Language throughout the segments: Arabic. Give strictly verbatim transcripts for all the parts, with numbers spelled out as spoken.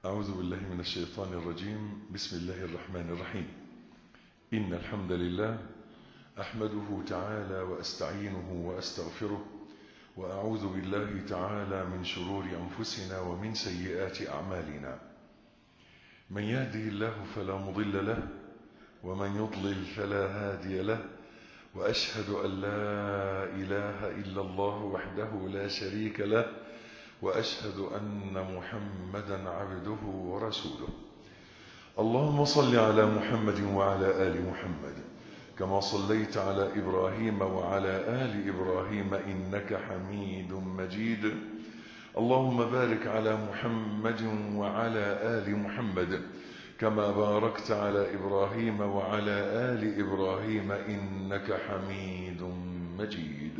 أعوذ بالله من الشيطان الرجيم. بسم الله الرحمن الرحيم. إن الحمد لله أحمده تعالى وأستعينه وأستغفره، وأعوذ بالله تعالى من شرور أنفسنا ومن سيئات أعمالنا. من يهده الله فلا مضل له، ومن يضلل فلا هادي له، وأشهد أن لا إله إلا الله وحده لا شريك له، وأشهد أن محمدا عبده ورسوله. اللهم صل على محمد وعلى آل محمد كما صليت على إبراهيم وعلى آل إبراهيم إنك حميد مجيد. اللهم بارك على محمد وعلى آل محمد كما باركت على إبراهيم وعلى آل إبراهيم إنك حميد مجيد.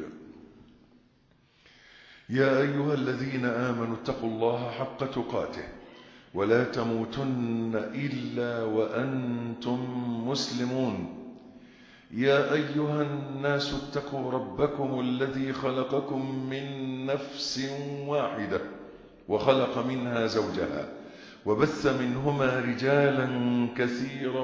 يا أيها الذين آمنوا اتقوا الله حق تقاته ولا تموتن إلا وأنتم مسلمون. يا أيها الناس اتقوا ربكم الذي خلقكم من نفس واحدة وخلق منها زوجها وبث منهما رجالا كثيرا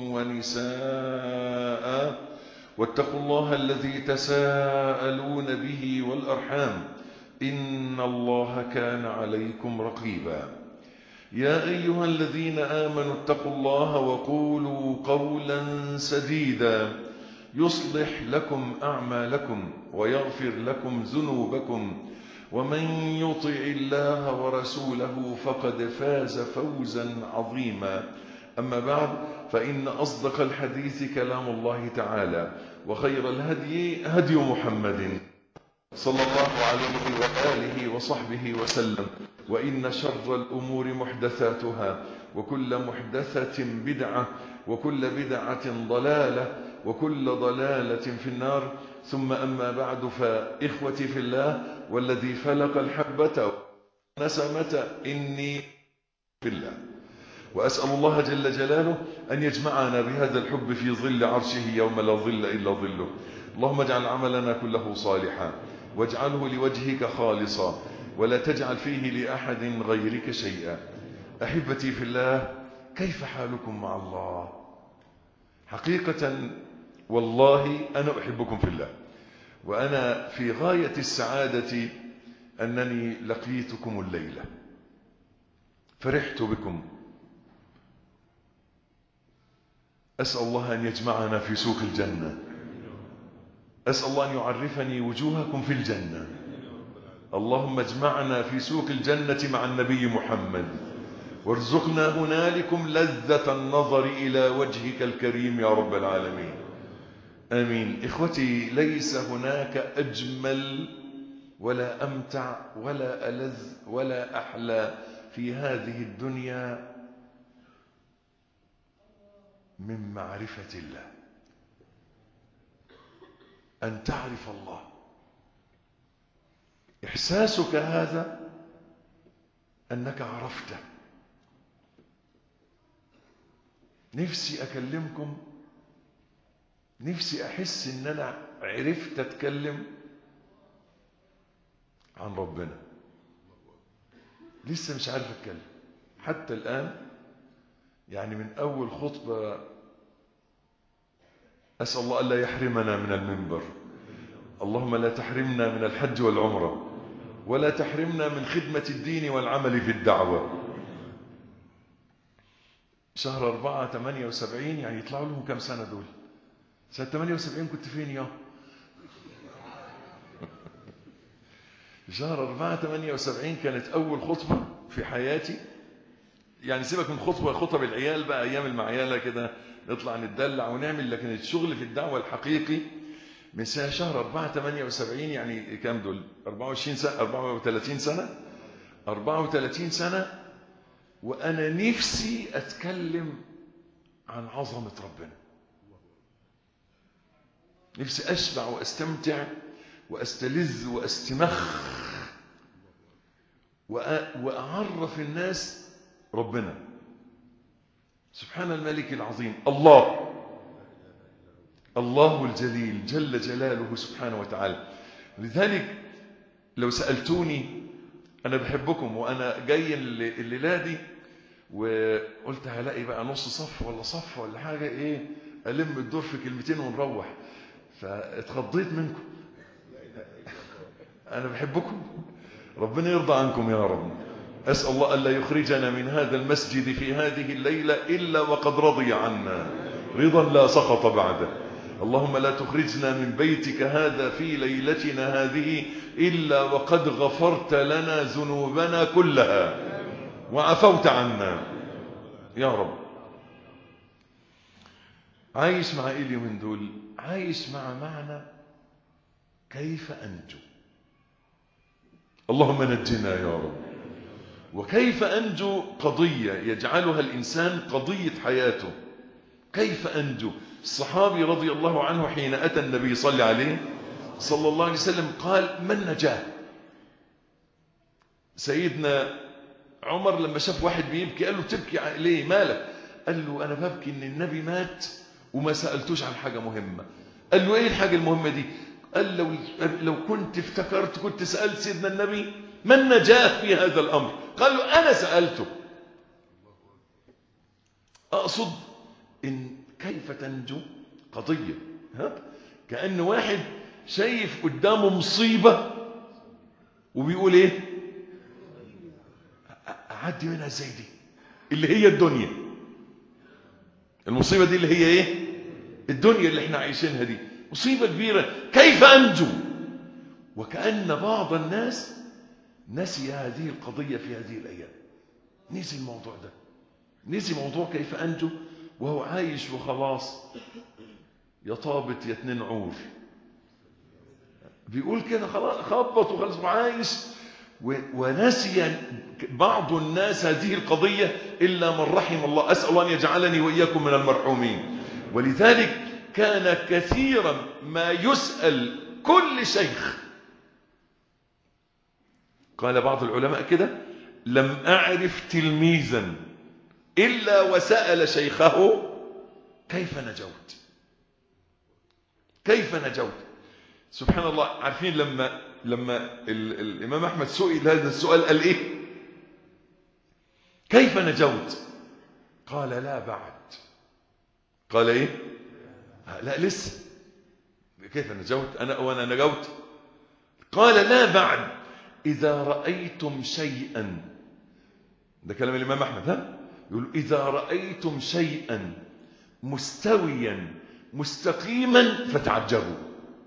ونساء، واتقوا الله الذي تساءلون به والأرحام إن الله كان عليكم رقيبا. يا أيها الذين آمنوا اتقوا الله وقولوا قولا سديدا يصلح لكم أعمالكم ويغفر لكم ذنوبكم، ومن يطع الله ورسوله فقد فاز فوزا عظيما. أما بعد، فإن أصدق الحديث كلام الله تعالى، وخير الهدي هدي محمد صلى الله عليه وآله وصحبه وسلم، وإن شر الأمور محدثاتها، وكل محدثة بدعة، وكل بدعة ضلالة، وكل ضلالة في النار. ثم أما بعد، فإخوتي في الله والذي فلق الحبة ونسمة إني في الله، وأسأل الله جل جلاله أن يجمعنا بهذا الحب في ظل عرشه يوم لا ظل إلا ظله. اللهم اجعل عملنا كله صالحا، واجعله لوجهك خالصا، ولا تجعل فيه لأحد غيرك شيئا. أحبتي في الله، كيف حالكم مع الله؟ حقيقة والله أنا أحبكم في الله، وأنا في غاية السعادة أنني لقيتكم الليلة، فرحت بكم. أسأل الله أن يجمعنا في سوق الجنة، أسأل الله أن يعرفني وجوهكم في الجنة. اللهم اجمعنا في سوق الجنة مع النبي محمد، وارزقنا هنالكم لذة النظر إلى وجهك الكريم يا رب العالمين. آمين. إخوتي، ليس هناك أجمل ولا أمتع ولا ألذ ولا أحلى في هذه الدنيا من معرفة الله، أن تعرف الله. إحساسك هذا أنك عرفته. نفسي أكلمكم، نفسي أحس أن أنا عرفت أتكلم عن ربنا. لسه مش عارف أتكلم حتى الآن، يعني من أول خطبة أسأل الله ألا يحرمنا من المنبر. اللهم لا تحرمنا من الحج والعمرة، ولا تحرمنا من خدمة الدين والعمل في الدعوة. شهر أربعة ثمانية وسبعين، يعني يطلعوا لهم كم سنة دول؟ سنة ثمانية وسبعين كنت فين يا؟ شهر أربعة ثمانية وسبعين كانت أول خطبة في حياتي. يعني سيبك من خطبة خطب العيال بقى، أيام المعيالة كده نطلع نتدلع ونعمل، لكن الشغل في الدعوة الحقيقي من سنة شهر أربعة ثمانية وسبعين. يعني كام دول؟ أربعة وعشرين سنة، أربعة وثلاثين سنة، أربعة وثلاثين سنة. وأنا نفسي أتكلم عن عظمة ربنا، نفسي أشبع وأستمتع وأستلذ وأستمخ وأعرف الناس ربنا. سبحان الملك العظيم، الله الله الجليل جل جلاله سبحانه وتعالى. لذلك لو سألتوني، أنا بحبكم وأنا جاي الليلة دي وقلت هلاقي بقى نص صف ولا صف ولا حاجة ايه ألم الدور في كلمتين ونروح، فاتخضيت منكم. أنا بحبكم، ربنا يرضى عنكم يا رب. أسأل الله ألا يخرجنا من هذا المسجد في هذه الليلة إلا وقد رضي عنا رضا لا سخط بعده. اللهم لا تخرجنا من بيتك هذا في ليلتنا هذه إلا وقد غفرت لنا ذنوبنا كلها وعفوت عنا يا رب. عايش مع إيه اليومين دول؟ عايش مع معنى كيف أنجو. اللهم نجنا يا رب. وكيف أنجو قضية يجعلها الإنسان قضية حياته. كيف أنجو؟ الصحابي رضي الله عنه حين أتى النبي صلى عليه صلى الله عليه وسلم قال: من نجاه؟ سيدنا عمر لما شاف واحد بيبكي قال له: تبكي ليه؟ مالك؟ قال له: أنا ببكي إن النبي مات وما سألتوش عن حاجة مهمة. قال له: إيه الحاجة المهمة دي؟ قال: لو, لو كنت افتكرت كنت سألت سيدنا النبي من نجاه في هذا الأمر. قال له: أنا سألته. أقصد إن كيف تنجو قضية، ها؟ كأن واحد شايف قدامه مصيبة وبيقول إيه؟ أعدي منها ازاي دي؟ اللي هي الدنيا. المصيبة دي اللي هي إيه؟ الدنيا اللي احنا عايشينها دي مصيبة كبيرة. كيف أنجو؟ وكأن بعض الناس نسي هذه القضية في هذه الأيام. نسي الموضوع ده، نسي موضوع كيف أنجو، وهو عايش وخلاص. يا طابت يا اتنين عور، بيقول كده خلاص، خبط وخلاص وعايش، ونسي بعض الناس هذه القضية إلا من رحم الله. أسأل الله أن يجعلني وإياكم من المرحومين. ولذلك كان كثيرا ما يسأل كل شيخ. قال بعض العلماء كده: لم أعرف تلميذا إلا وسأل شيخه: كيف نجوت؟ كيف نجوت؟ سبحان الله. عارفين لما لما ال الإمام أحمد سئل هذا السؤال قال إيه؟ كيف نجوت؟ قال: لا بعد. قال إيه؟ لا لسه. كيف نجوت أنا وأنا نجوت؟ قال: لا بعد. إذا رأيتم شيئا، ده كلام الإمام أحمد، ها؟ يقول: إذا رأيتم شيئا مستويا مستقيما فتعجبوا.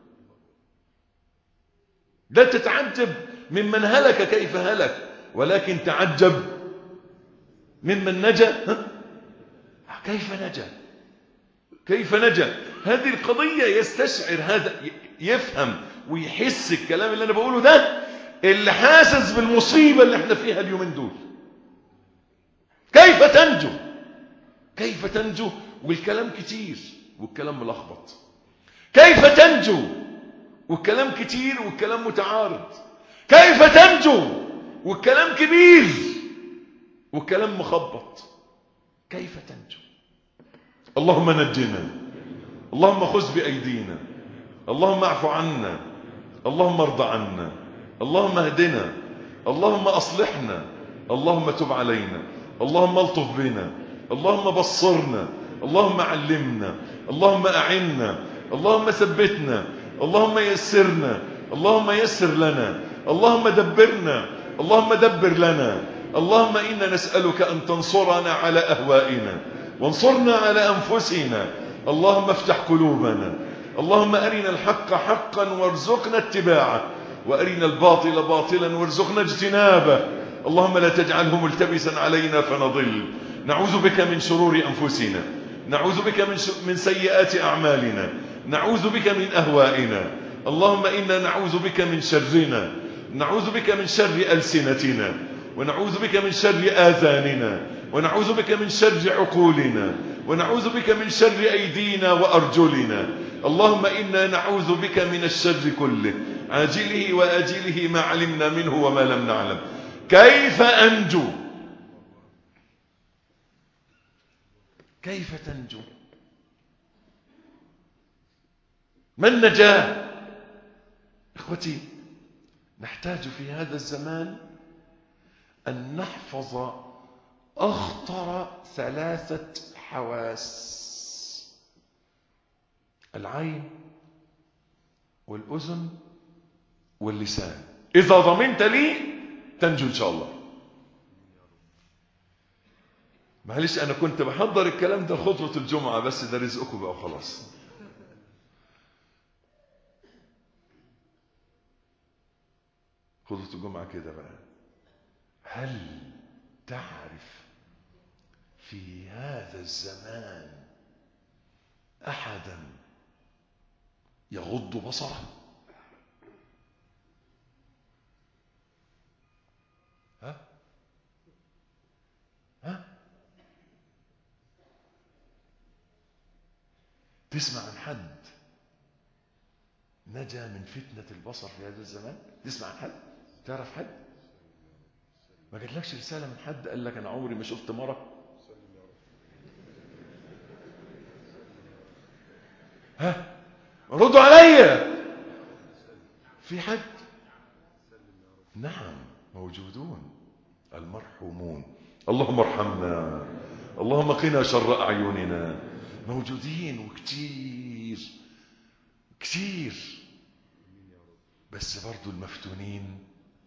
لا تتعجب ممن هلك كيف هلك، ولكن تعجب ممن نجا، ها؟ كيف نجا؟ كيف نجا؟ هذه القضية يستشعر هذا، يفهم ويحس الكلام اللي أنا بقوله ده اللي حاسس بالمصيبة اللي احنا فيها اليومين دول. كيف تنجو؟ كيف تنجو؟ والكلام كتير والكلام ملخبط. كيف تنجو؟ والكلام كتير والكلام متعارض. كيف تنجو؟ والكلام كبير والكلام مخبط. كيف تنجو؟ اللهم نجنا، اللهم خذ بأيدينا، اللهم اعف عنا، اللهم ارض عنا، اللهم اهدنا، اللهم أصلحنا، اللهم تب علينا، اللهم الطف بنا، اللهم بصرنا، اللهم علمنا، اللهم أعنا، اللهم ثبتنا، اللهم يسرنا، اللهم يسر لنا، اللهم دبرنا، اللهم دبر لنا. اللهم إنا نسألك أن تنصرنا على أهوائنا وانصرنا على أنفسنا. اللهم افتح قلوبنا، اللهم أرنا الحق حقا وارزقنا اتباعه، وأرنا الباطل باطلا وارزقنا اجتنابه. اللهم لا تجعله ملتبسا علينا فنضل. نعوذ بك من شرور أنفسنا، نعوذ بك من, من سيئات أعمالنا، نعوذ بك من أهوائنا. اللهم إنا نعوذ بك من شرنا، نعوذ بك من شر ألسنتنا، ونعوذ بك من شر آذاننا، ونعوذ بك من شر عقولنا، ونعوذ بك من شر أيدينا وأرجلنا. اللهم إنا نعوذ بك من الشر كله عاجله وآجله ما علمنا منه وما لم نعلم. كيف أنجو؟ كيف تنجو؟ ما النجاة؟ إخوتي، نحتاج في هذا الزمان أن نحفظ أخطر ثلاثة حواس: العين والأذن واللسان. إذا ضمنت لي تنجو إن شاء الله. معلش أنا كنت بحضر الكلام ده خطبة الجمعة، بس ده رزقكم بقى وخلاص. خطبة الجمعة كده بقى: هل تعرف في هذا الزمان أحدا يغض بصره؟ ها ها تسمع عن حد نجا من فتنة البصر في هذا الزمان؟ تسمع عن حد؟ تعرف حد؟ ما جاتلكش رسالة من حد قال لك أنا عمري ما شفت مرة؟ ها ردوا عليا. في حد؟ نعم موجودون، المرحومون. اللهم ارحمنا، اللهم قنا شر أعيننا. موجودين وكتير كتير، بس برضو المفتونين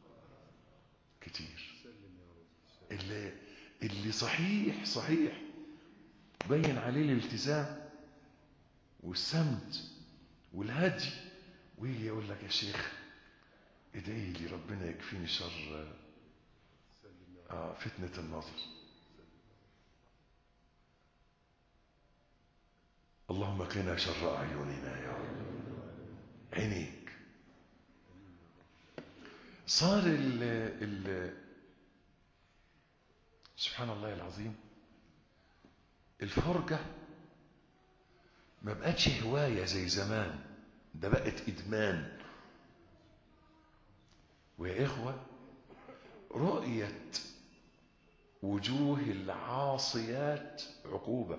كتير. اللي, اللي صحيح صحيح بين عليه الالتزام والسمت والهدي، ويجي يقول لك يا شيخ ادعي لي ربنا يكفيني شر آه فتنة النظر. اللهم قنا شر أعيننا يا رب. عينيك صار ال ال سبحان الله العظيم، الفرجة ما بقتش هواية زي زمان، ده بقت إدمان. ويا إخوة، رؤية وجوه العاصيات عقوبة.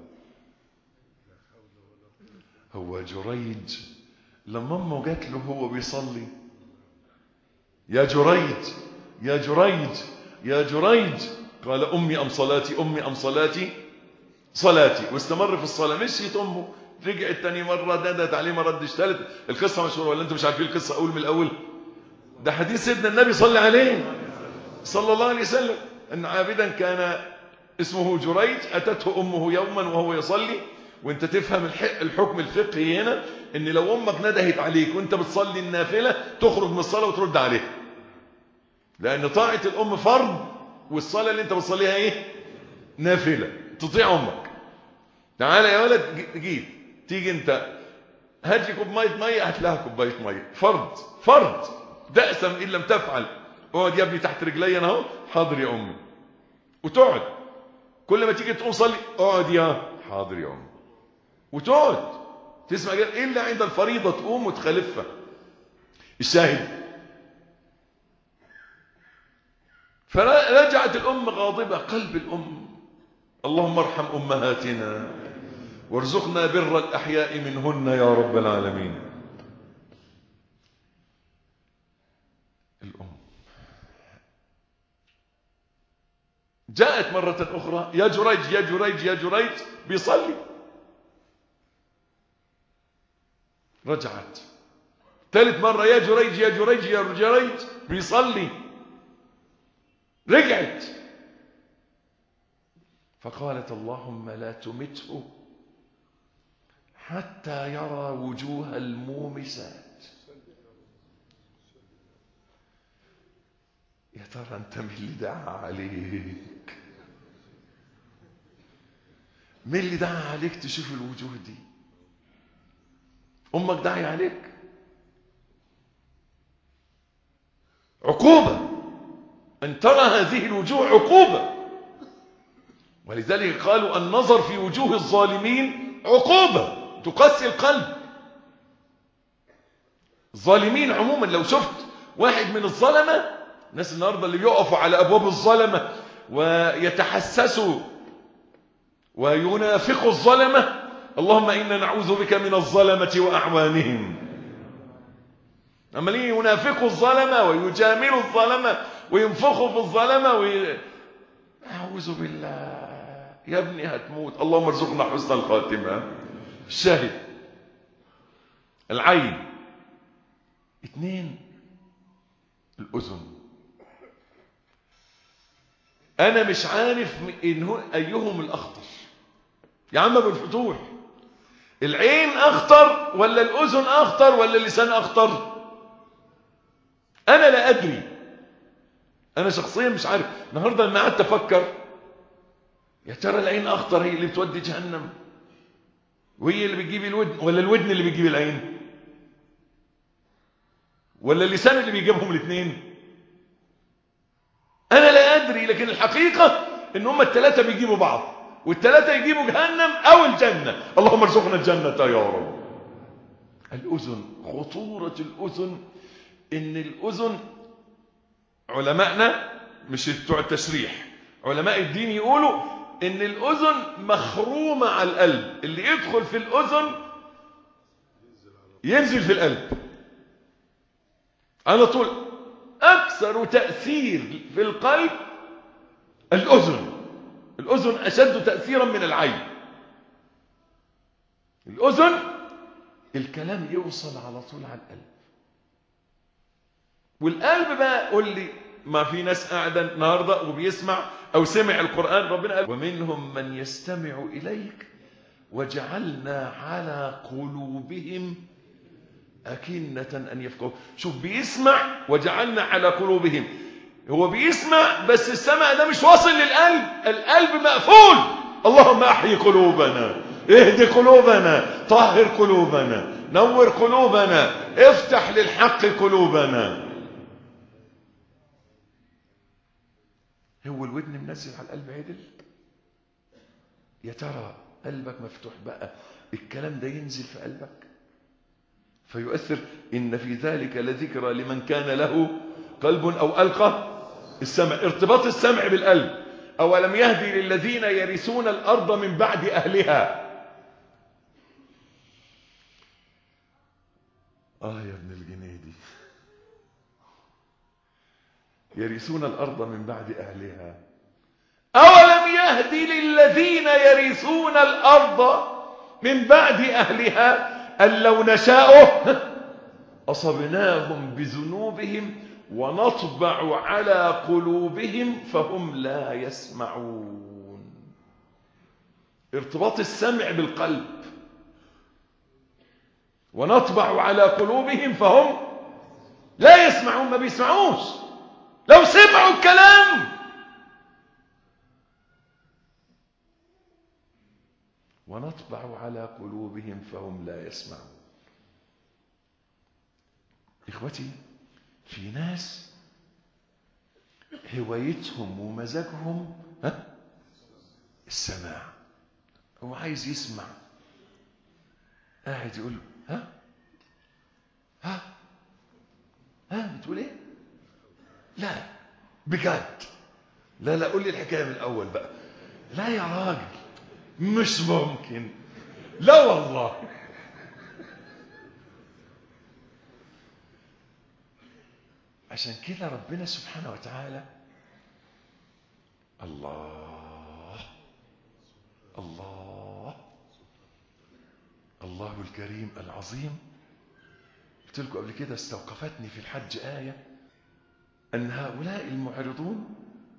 هو جريج لما امه جات له هو بيصلي: يا جريج يا جريج يا جريج، قال أمي أم صلاتي أمي أم صلاتي صلاتي، واستمر في الصلاة. مشيت أمه، رجعت تاني مرة دادت عليه ما ردش، ثالث. القصة مشهورة ولا أنتم مش عارفين القصة؟ أقول من الأول. ده حديث سيدنا النبي صلى عليه صلى الله عليه وسلم أن عابدا كان اسمه جريج أتته أمه يوما وهو يصلي. وانت تفهم الحكم الفقهي هنا، ان لو امك ندهت عليك وانت بتصلي النافلة تخرج من الصلاة وترد عليها، لان طاعة الام فرض، والصلاة اللي انت بتصليها ايه؟ نافلة. تطيع امك. تعالى يا ولد جيت، تيجي انت هات لي كوبايه ميه، هات لها كوبايه ميه، فرض فرض تأسم ان لم تفعل. اقعد يا ابني تحت رجلي انا اهو، حاضر يا امي. وتقعد كل ما تيجي تقوم صلي، اقعد يا حاضر يا امي، وتقعد تسمع كده الا عند الفريضه تقوم وتخالفها. الشاهد، فرجعت الام غاضبه، قلب الام. اللهم ارحم امهاتنا وارزقنا بر الاحياء منهن يا رب العالمين. الام جاءت مرة أخرى: يا جريج يا جريج يا جريج، بيصلي. رجعت ثالث مرة: يا جريج يا جريج يا جريج، بيصلي. رجعت فقالت: اللهم لا تمته حتى يرى وجوه المومسات. يا ترى انت مين اللي دعا عليك؟ مين اللي دعا عليك تشوف الوجوه دي؟ امك داعي عليك؟ عقوبة ان ترى هذه الوجوه، عقوبة. ولذلك قالوا النظر في وجوه الظالمين عقوبة تقسي القلب. الظالمين عموما، لو شفت واحد من الظلمة، الناس النهارده اللي بيقفوا على ابواب الظلمة ويتحسسوا وينافقوا الظلمة، اللهم إنا نعوذ بك من الظلمة وأعوانهم. عمالين ينافقوا الظلمة ويجاملوا الظلمة وينفخوا في الظلمة وي... أعوذ بالله يا ابني هتموت، اللهم ارزقنا حسن الخاتمة. الشاهد العين. اثنين الأذن. أنا مش عارف إن أيهم الأخطر يا عم أبو الفتوح، العين أخطر ولا الأذن أخطر ولا اللسان أخطر؟ أنا لا أدري، أنا شخصيا مش عارف. النهاردة لما قعدت أفكر يا ترى العين أخطر، هي اللي بتودي جهنم وهي اللي بتجيب الودن، ولا الودن اللي بتجيب العين، ولا اللسان اللي بيجيبهم الاثنين؟ أنا لا أدري، لكن الحقيقة إن هم الثلاثة بيجيبوا بعض، والثلاثة يجيبوا جهنم أو الجنة. اللهم ارزقنا الجنة يا رب. الأذن، خطورة الأذن إن الأذن علماءنا مش بتوع التشريح، علماء الدين يقولوا إن الأذن مخرومة على القلب، اللي يدخل في الأذن ينزل في القلب على طول. أكثر تأثير في القلب الأذن، الأذن أشد تأثيرا من العين. الأذن الكلام يوصل على طول على القلب، والقلب بقى قول لي، ما في ناس قاعدة النهاردة وبيسمع أو سمع القرآن، ربنا قال ومنهم من يستمع إليك وجعلنا على قلوبهم أكنة أن يفقهوا. شوف، بيسمع وجعلنا على قلوبهم، هو بيسمع بس السمع ده مش واصل للقلب، القلب مقفول. اللهم أحيي قلوبنا، اهدي قلوبنا، طهر قلوبنا، نور قلوبنا، افتح للحق قلوبنا. هو الودن منزل على القلب عدل؟ يا ترى قلبك مفتوح بقى الكلام ده ينزل في قلبك فيؤثر؟ إن في ذلك لذكرى لمن كان له قلب أو ألقى السمع. ارتباط السمع بالقلب. أولم يهدي للذين يرثون الأرض من بعد أهلها. آه يا ابن الجنيدي، يرثون الأرض من بعد أهلها. أولم يهدي للذين يرثون الأرض من بعد أهلها أن لو نشاء أصبناهم بذنوبهم ونطبع على قلوبهم فهم لا يسمعون. ارتباط السمع بالقلب. ونطبع على قلوبهم فهم لا يسمعون، ما بيسمعوش. لو سمعوا الكلام. ونطبع على قلوبهم فهم لا يسمعون. إخوتي، في ناس هوايتهم ومزاجهم ها السماع، هو عايز يسمع، قاعد يقول ها ها ها بتقول ايه؟ لا بجد، لا لا قول لي الحكايه من الاول بقى. لا يا راجل مش ممكن، لا والله. عشان كده ربنا سبحانه وتعالى الله الله الله الكريم العظيم. قلت لكم قبل كده استوقفتني في الحج آية أن هؤلاء المعرضون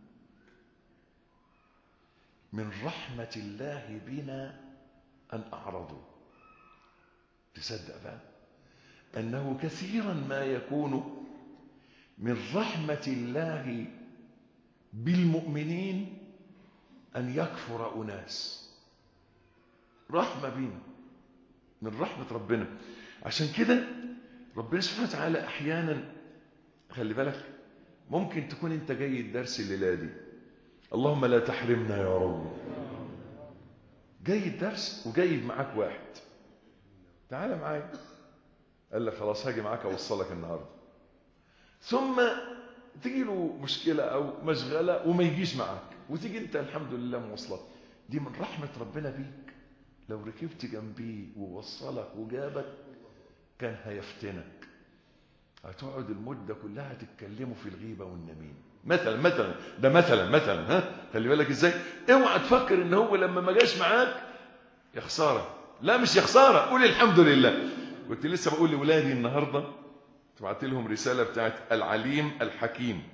من رحمة الله بنا أن أعرضوا. تصدق بقى أنه كثيرا ما يكون من رحمة الله بالمؤمنين أن يكفر أناس. رحمة بنا، من رحمة ربنا. عشان كده ربنا سبحانه وتعالى أحيانا، خلي بالك، ممكن تكون أنت جاي الدرس الليلة دي، اللهم لا تحرمنا يا رب، جاي الدرس وجايب معاك واحد، تعال معايا، قال لك خلاص هاجي معاك أوصلك النهاردة، ثم تيجي له مشكلة أو مشغلة وما يجيش معاك، وتيجي أنت الحمد لله موصلك. دي من رحمة ربنا بيك. لو ركبت جنبيه ووصلك وجابك كان هيفتنك، هتقعد المدة كلها تتكلموا في الغيبة والنميم. مثلا مثلا ده مثلا مثلا ها، خلي بالك ازاي. اوعى تفكر ان هو لما ما جاش معاك يا خساره، لا مش يا خساره، قول الحمد لله. كنت لسه بقول لاولادي النهارده، بعت لهم رساله بتاعت العليم الحكيم،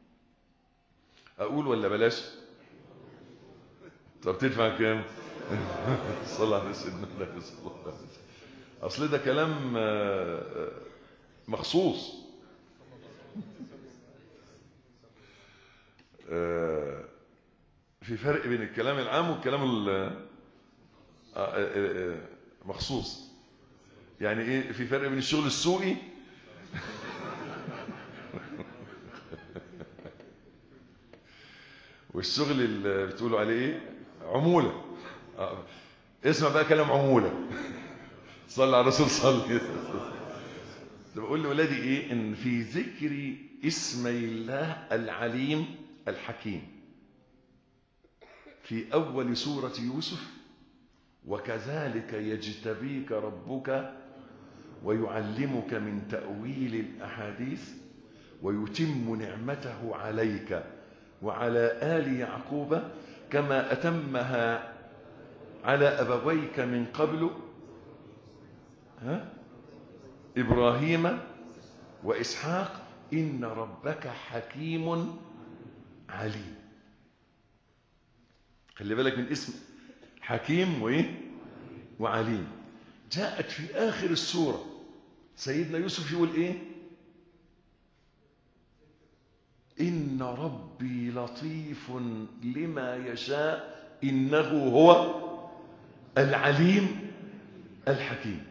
اقول ولا بلاش؟ طب تدفع كام؟ صلى على سيدنا النبي صلى الله عليه وسلم. اصل ده كلام مخصوص. في فرق بين الكلام العام والكلام المخصوص. يعني ايه؟ في فرق بين الشغل السوقي والشغل اللي بتقولوا عليه ايه؟ عمولة. اسمع بقى كلام عمولة. صلى على الرسول صلى. بقول لأولادي ايه؟ ان في ذكر اسمي الله العليم الحكيم في اول سورة يوسف، وكذلك يجتبيك ربك ويعلمك من تأويل الأحاديث ويتم نعمته عليك وعلى آل يعقوب كما أتمها على أبويك من قبل ها إبراهيم وإسحاق إن ربك حكيم عليم. خلي بالك من اسم حكيم وإيه وعليم. جاءت في آخر السورة سيدنا يوسف يقول إيه؟ إن ربي لطيف لما يشاء إنه هو العليم الحكيم.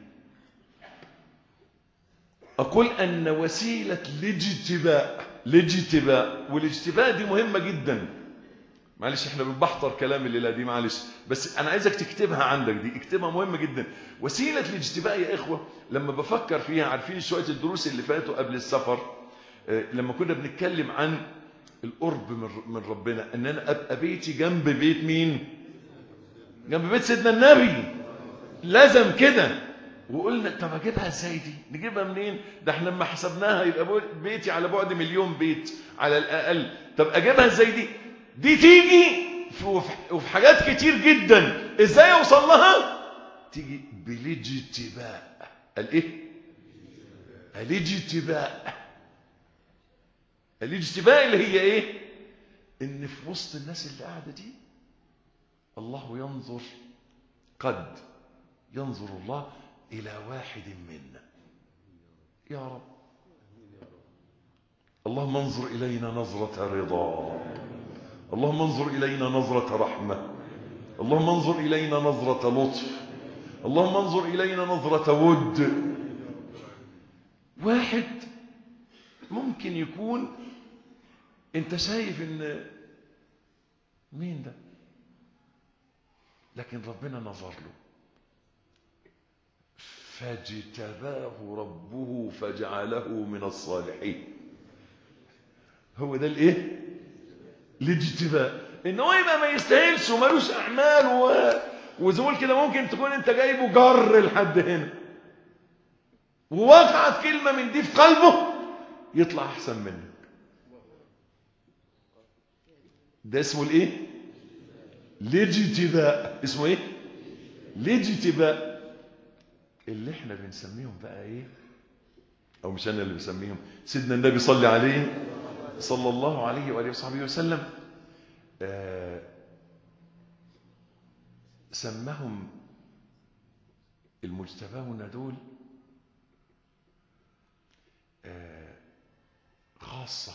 أقول أن وسيلة الاجتباء الاجتباء والاجتباء دي مهمة جدا. معلش احنا بنبحضر كلام الليلة دي، معلش بس أنا عايزك تكتبها عندك، دي اكتبها مهمة جدا. وسيلة الاجتباء يا إخوة لما بفكر فيها، عارفين شوية الدروس اللي فاتوا قبل السفر لما كنا بنتكلم عن القرب من ربنا، ان انا ابقى بيتي جنب بيت مين؟ جنب بيت سيدنا النبي، لازم كده. وقلنا طب اجيبها ازاي دي؟ نجيبها منين؟ ده احنا لما حسبناها يبقى بيتي على بعد مليون بيت على الاقل. طب اجيبها ازاي دي؟ دي تيجي وفي حاجات كتير جدا. ازاي اوصل لها؟ تيجي بالاجتباء. الايه؟ الاجتباء. الاجتباء اللي هي ايه؟ ان في وسط الناس اللي قاعده دي الله ينظر، قد ينظر الله الى واحد منا. يا رب اللهم انظر الينا نظره رضا، اللهم انظر الينا نظره رحمه، اللهم انظر الينا نظره لطف، اللهم انظر الينا نظره ود. واحد ممكن يكون انت شايف ان مين ده، لكن ربنا نظر له فاجتباه ربه فجعله من الصالحين. هو ده الايه؟ الاجتباء. ان هو يبقى ما يستاهلش ومالوش اعمال و... وزول كده ممكن تكون انت جايبه جر لحد هنا ووقعت كلمه من دي في قلبه يطلع احسن منك. ده اسمه الايه؟ الاجتباء. اسمه ايه؟ الاجتباء. اللي احنا بنسميهم بقى ايه؟ او مش انا اللي بسميهم، سيدنا النبي صلى عليه صلى الله عليه واله وصحبه وسلم آه سماهم المجتبون دول آه خاصة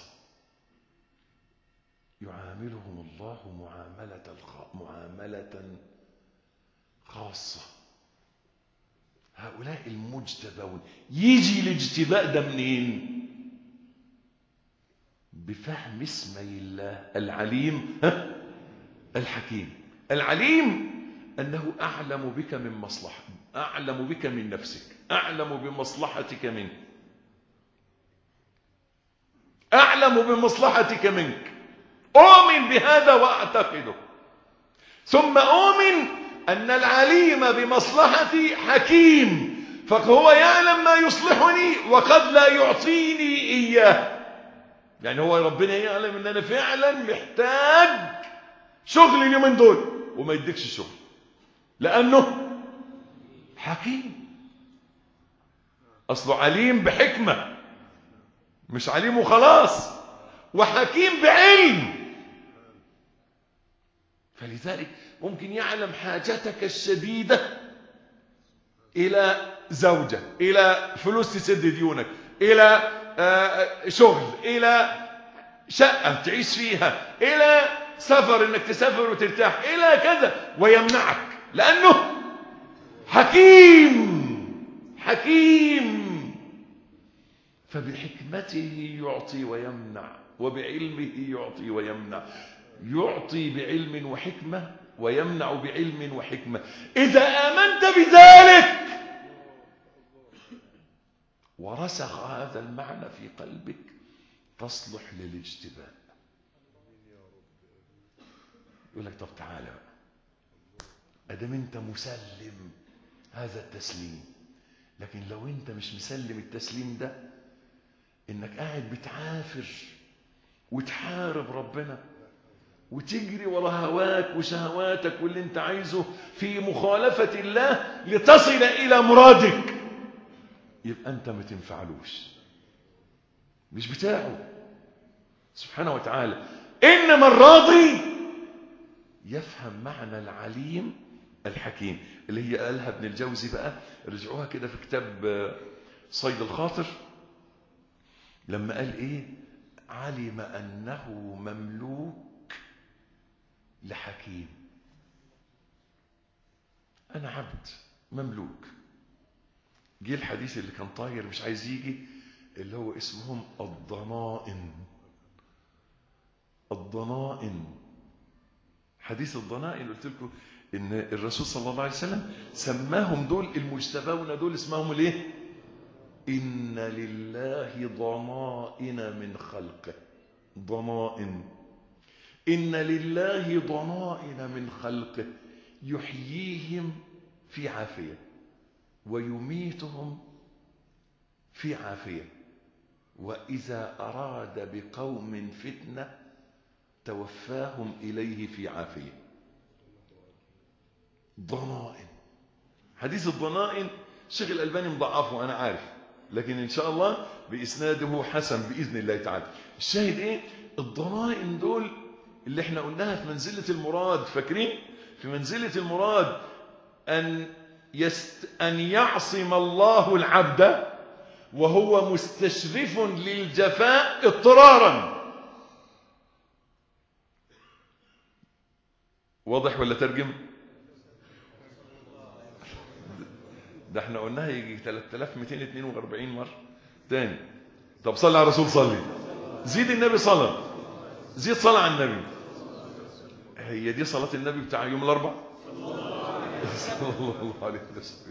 يعاملهم الله معاملة الخ... معاملة خاصة. هؤلاء المجتبون. يجي الاجتباء ده منين؟ بفهم اسمي الله العليم الحكيم. العليم أنه أعلم بك من مصلحة، أعلم بك من نفسك، أعلم بمصلحتك منه، أعلم بمصلحتك منك. أؤمن بهذا وأعتقده. ثم أؤمن أن العليم بمصلحتي حكيم، فهو يعلم ما يصلحني وقد لا يعطيني إياه. يعني هو ربنا يعلم ان انا فعلا محتاج شغل اليومين دول وما يديكش الشغل لانه حكيم. اصله عليم بحكمة، مش عليم وخلاص، وحكيم بعلم. فلذلك ممكن يعلم حاجتك الشديدة الى زوجة، الى فلوس تسد ديونك، الى شغل، الى شقة تعيش فيها، الى سفر انك تسافر وترتاح، الى كذا، ويمنعك لانه حكيم. حكيم فبحكمته يعطي ويمنع، وبعلمه يعطي ويمنع. يعطي بعلم وحكمة ويمنع بعلم وحكمة. إذا آمنت بذلك ورسخ هذا المعنى في قلبك تصلح للاجتباء. يقول لك طب تعالى بقى، أدام أنت مسلم هذا التسليم، لكن لو أنت مش مسلم التسليم ده، إنك قاعد بتعافر وتحارب ربنا وتجري ورا هواك وشهواتك واللي انت عايزه في مخالفة الله لتصل إلى مرادك، يبقى أنت ما تنفعلوش، مش بتاعه سبحانه وتعالى. إنما الراضي يفهم معنى العليم الحكيم، اللي هي قالها ابن الجوزي بقى. رجعوها كده في كتاب صيد الخاطر لما قال إيه: علم أنه مملوك لحكيم. أنا عبد مملوك. جه الحديث اللي كان طاير مش عايز يجي، اللي هو اسمهم الضنائن. الضنائن، حديث الضنائن، قلت لكم ان الرسول صلى الله عليه وسلم سماهم دول المجتبون، دول اسمهم ليه؟ إن لله ضنائن من خلقه. ضنائن، إن لله ضنائن من خلقه يحييهم في عافية ويميتهم في عافية، وإذا أراد بقوم فتنة توفاهم إليه في عافية. ضنائن. حديث الضنائن الشيخ الألباني مضعفه أنا عارف، لكن إن شاء الله بإسناده حسن بإذن الله تعالى. الشاهد إيه؟ الضنائن دول اللي احنا قلناها في منزلة المراد، فاكرين؟ في منزلة المراد أن, يست أن يعصم الله العبد وهو مستشرف للجفاء اضطرارا. واضح ولا ترجم؟ ده احنا قلناها يجي ثلاثة آلاف ومئتين واثنين وأربعين مرة تاني. طب صلي على الرسول، صلي، زيد النبي صلى، زيد صلى على النبي. هي دي صلاة النبي بتاع يوم الأربعاء صلى الله عليه وسلم.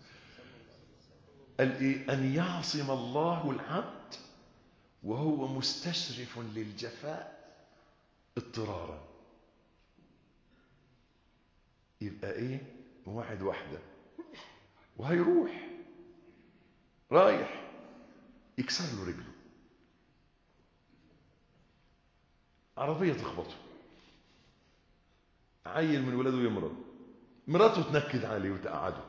قال إيه؟ أن يعصم الله العبد وهو مستشرف للجفاء اضطرارا. يبقى إيه؟ واحد واحدة وهيروح رايح يكسر له رجله، عربية تخبطه، عيل من ولاده يمرض، مراته تنكد عليه وتقعده،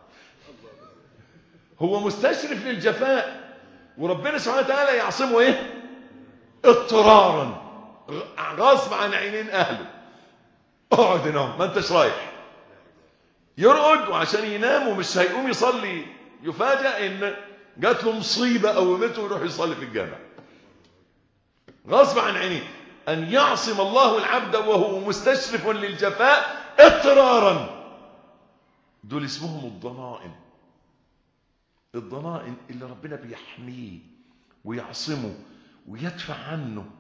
هو مستشرف للجفاء وربنا سبحانه وتعالى يعصمه ايه؟ اضطرارا، غصب عن عينين اهله. اقعد هنا ما انتش رايح. يرقد وعشان ينام ومش هيقوم يصلي، يفاجأ ان جات له مصيبة قومته ويروح يصلي في الجامع غصب عن عينيه. أن يعصم الله العبد وهو مستشرف للجفاء اضطرارا، دول اسمهم الضنائن. الضنائن اللي ربنا بيحميه ويعصمه ويدفع عنه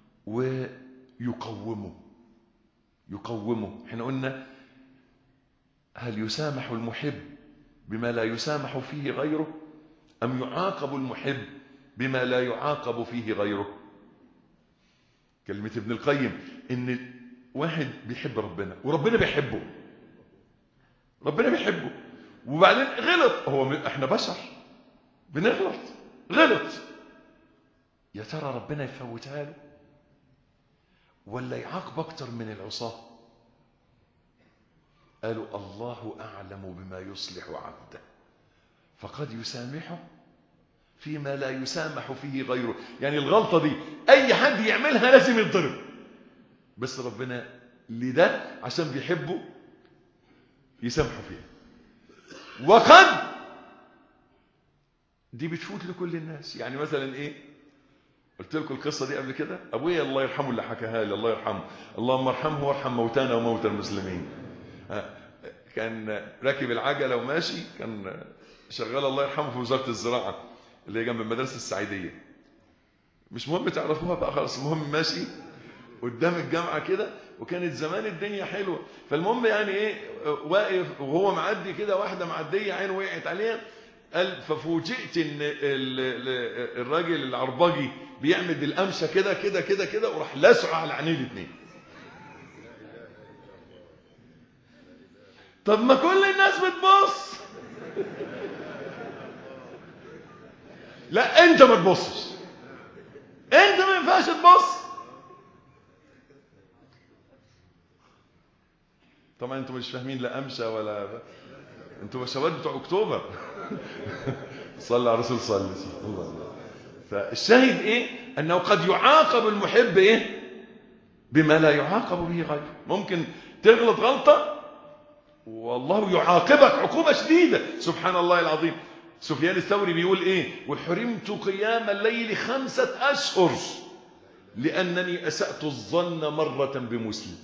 ويقومه. يقومه. احنا قلنا هل يسامح المحب بما لا يسامح فيه غيره، أم يعاقب المحب بما لا يعاقب فيه غيره؟ كلمة ابن القيم ان واحد بيحب ربنا وربنا بيحبه، ربنا بيحبه وبعدين غلط، هو احنا بشر بنغلط، غلط، يا ترى ربنا يفوتها له ولا يعاقب أكتر من العصاة؟ قالوا الله أعلم بما يصلح عبده، فقد يسامحه فيما لا يسامح فيه غيره. يعني الغلطة دي أي حد يعملها لازم يتضرب، بس ربنا لده عشان بيحبه يسامحه فيها. وقد دي بتفوت لكل الناس. يعني مثلا ايه، قلت لكم القصة دي قبل كده، أبويا الله يرحمه اللي حكاها لي، الله يرحمه، اللهم ارحمه وارحم موتانا وموتى المسلمين. كان راكب العجلة وماشي، كان شغال الله يرحمه في وزارة الزراعة اللي هي جنب المدرسة السعيدية، مش مهم تعرفوها بقى خلاص، المهم ماشي قدام الجامعة كده، وكانت زمان الدنيا حلوة. فالمهم يعني ايه، واقف وهو معدي كده، واحدة معدية عين وقعت عليها، قال ففوجئت ان الراجل العرباجي بيعمل بالقمشة كده كده كده كده، وراح لاسعه على عينيه الاثنين. طب ما كل الناس بتبص، لا انت ما تبصش، انت ما ينفعش تبص. طبعا انتوا مش فاهمين لا امشى ولا ب... انتوا شباب بتوع اكتوبر. صلى على الرسول صلى الله عليه وسلم. فالشاهد ايه، انه قد يعاقب المحب ايه بما لا يعاقب به غيره. ممكن تغلط غلطة والله يعاقبك عقوبة شديدة، سبحان الله العظيم. سفيان الثوري بيقول ايه، وحرمت قيام الليل خمسة اشهر لانني اسأت الظن مرة بمسلم.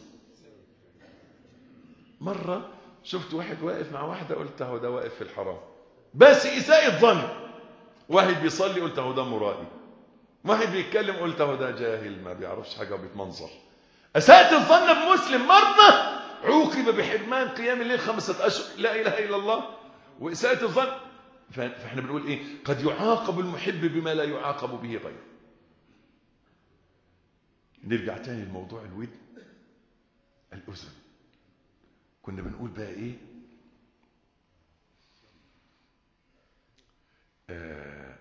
مرة شفت واحد واقف مع واحدة، قلت هو ده واقف في الحرام، بس إساءة ظن. واحد بيصلي، قلت هو ده مرائي. واحد بيتكلم، قلت هو ده جاهل ما بيعرفش حاجة وبيتمنظر. أساءت الظن بمسلم مرة، عوقب بحرمان قيام الليل خمسة أشهر، لا إله إلا الله. وإساءة الظن، فإحنا بنقول إيه، قد يعاقب المحب بما لا يعاقب به غيره. نرجع تاني لموضوع الود، الأذن. كنا بنقول بقى إيه، آه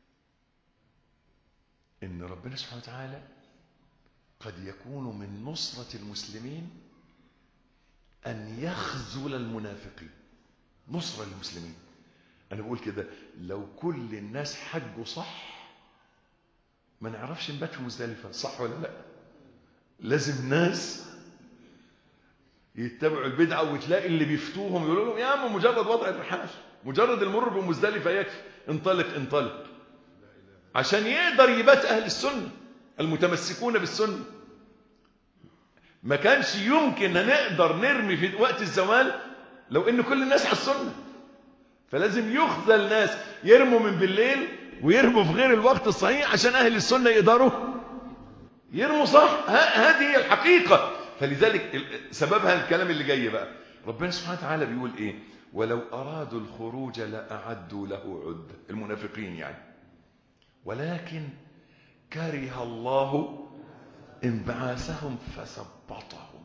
إن ربنا سبحانه وتعالى قد يكون من نصرة المسلمين أن يخذل المنافقين. نصرة للمسلمين. أنا بقول كده، لو كل الناس حجوا صح ما نعرفش نبات في مزدلفة، صح ولا لا؟ لازم ناس يتبعوا البدعة، وتلاقي اللي بيفتوهم يقولوا لهم يا عم مجرد وضع الرحال، مجرد المر بمزدلفة يكفي، انطلق انطلق، عشان يقدر يبات أهل السنة المتمسكون بالسنة. ما كانش يمكن أن نقدر نرمي في وقت الزوال لو ان كل الناس على السنة. فلازم يخذل ناس يرموا من بالليل ويرموا في غير الوقت الصحيح عشان أهل السنة يقدروا يرموا صح. هذه هي الحقيقة. فلذلك سببها الكلام اللي جاي بقى. ربنا سبحانه وتعالى بيقول ايه، ولو أرادوا الخروج لأعدوا له عدة، المنافقين يعني، ولكن كره الله انبعاثهم فثبطهم.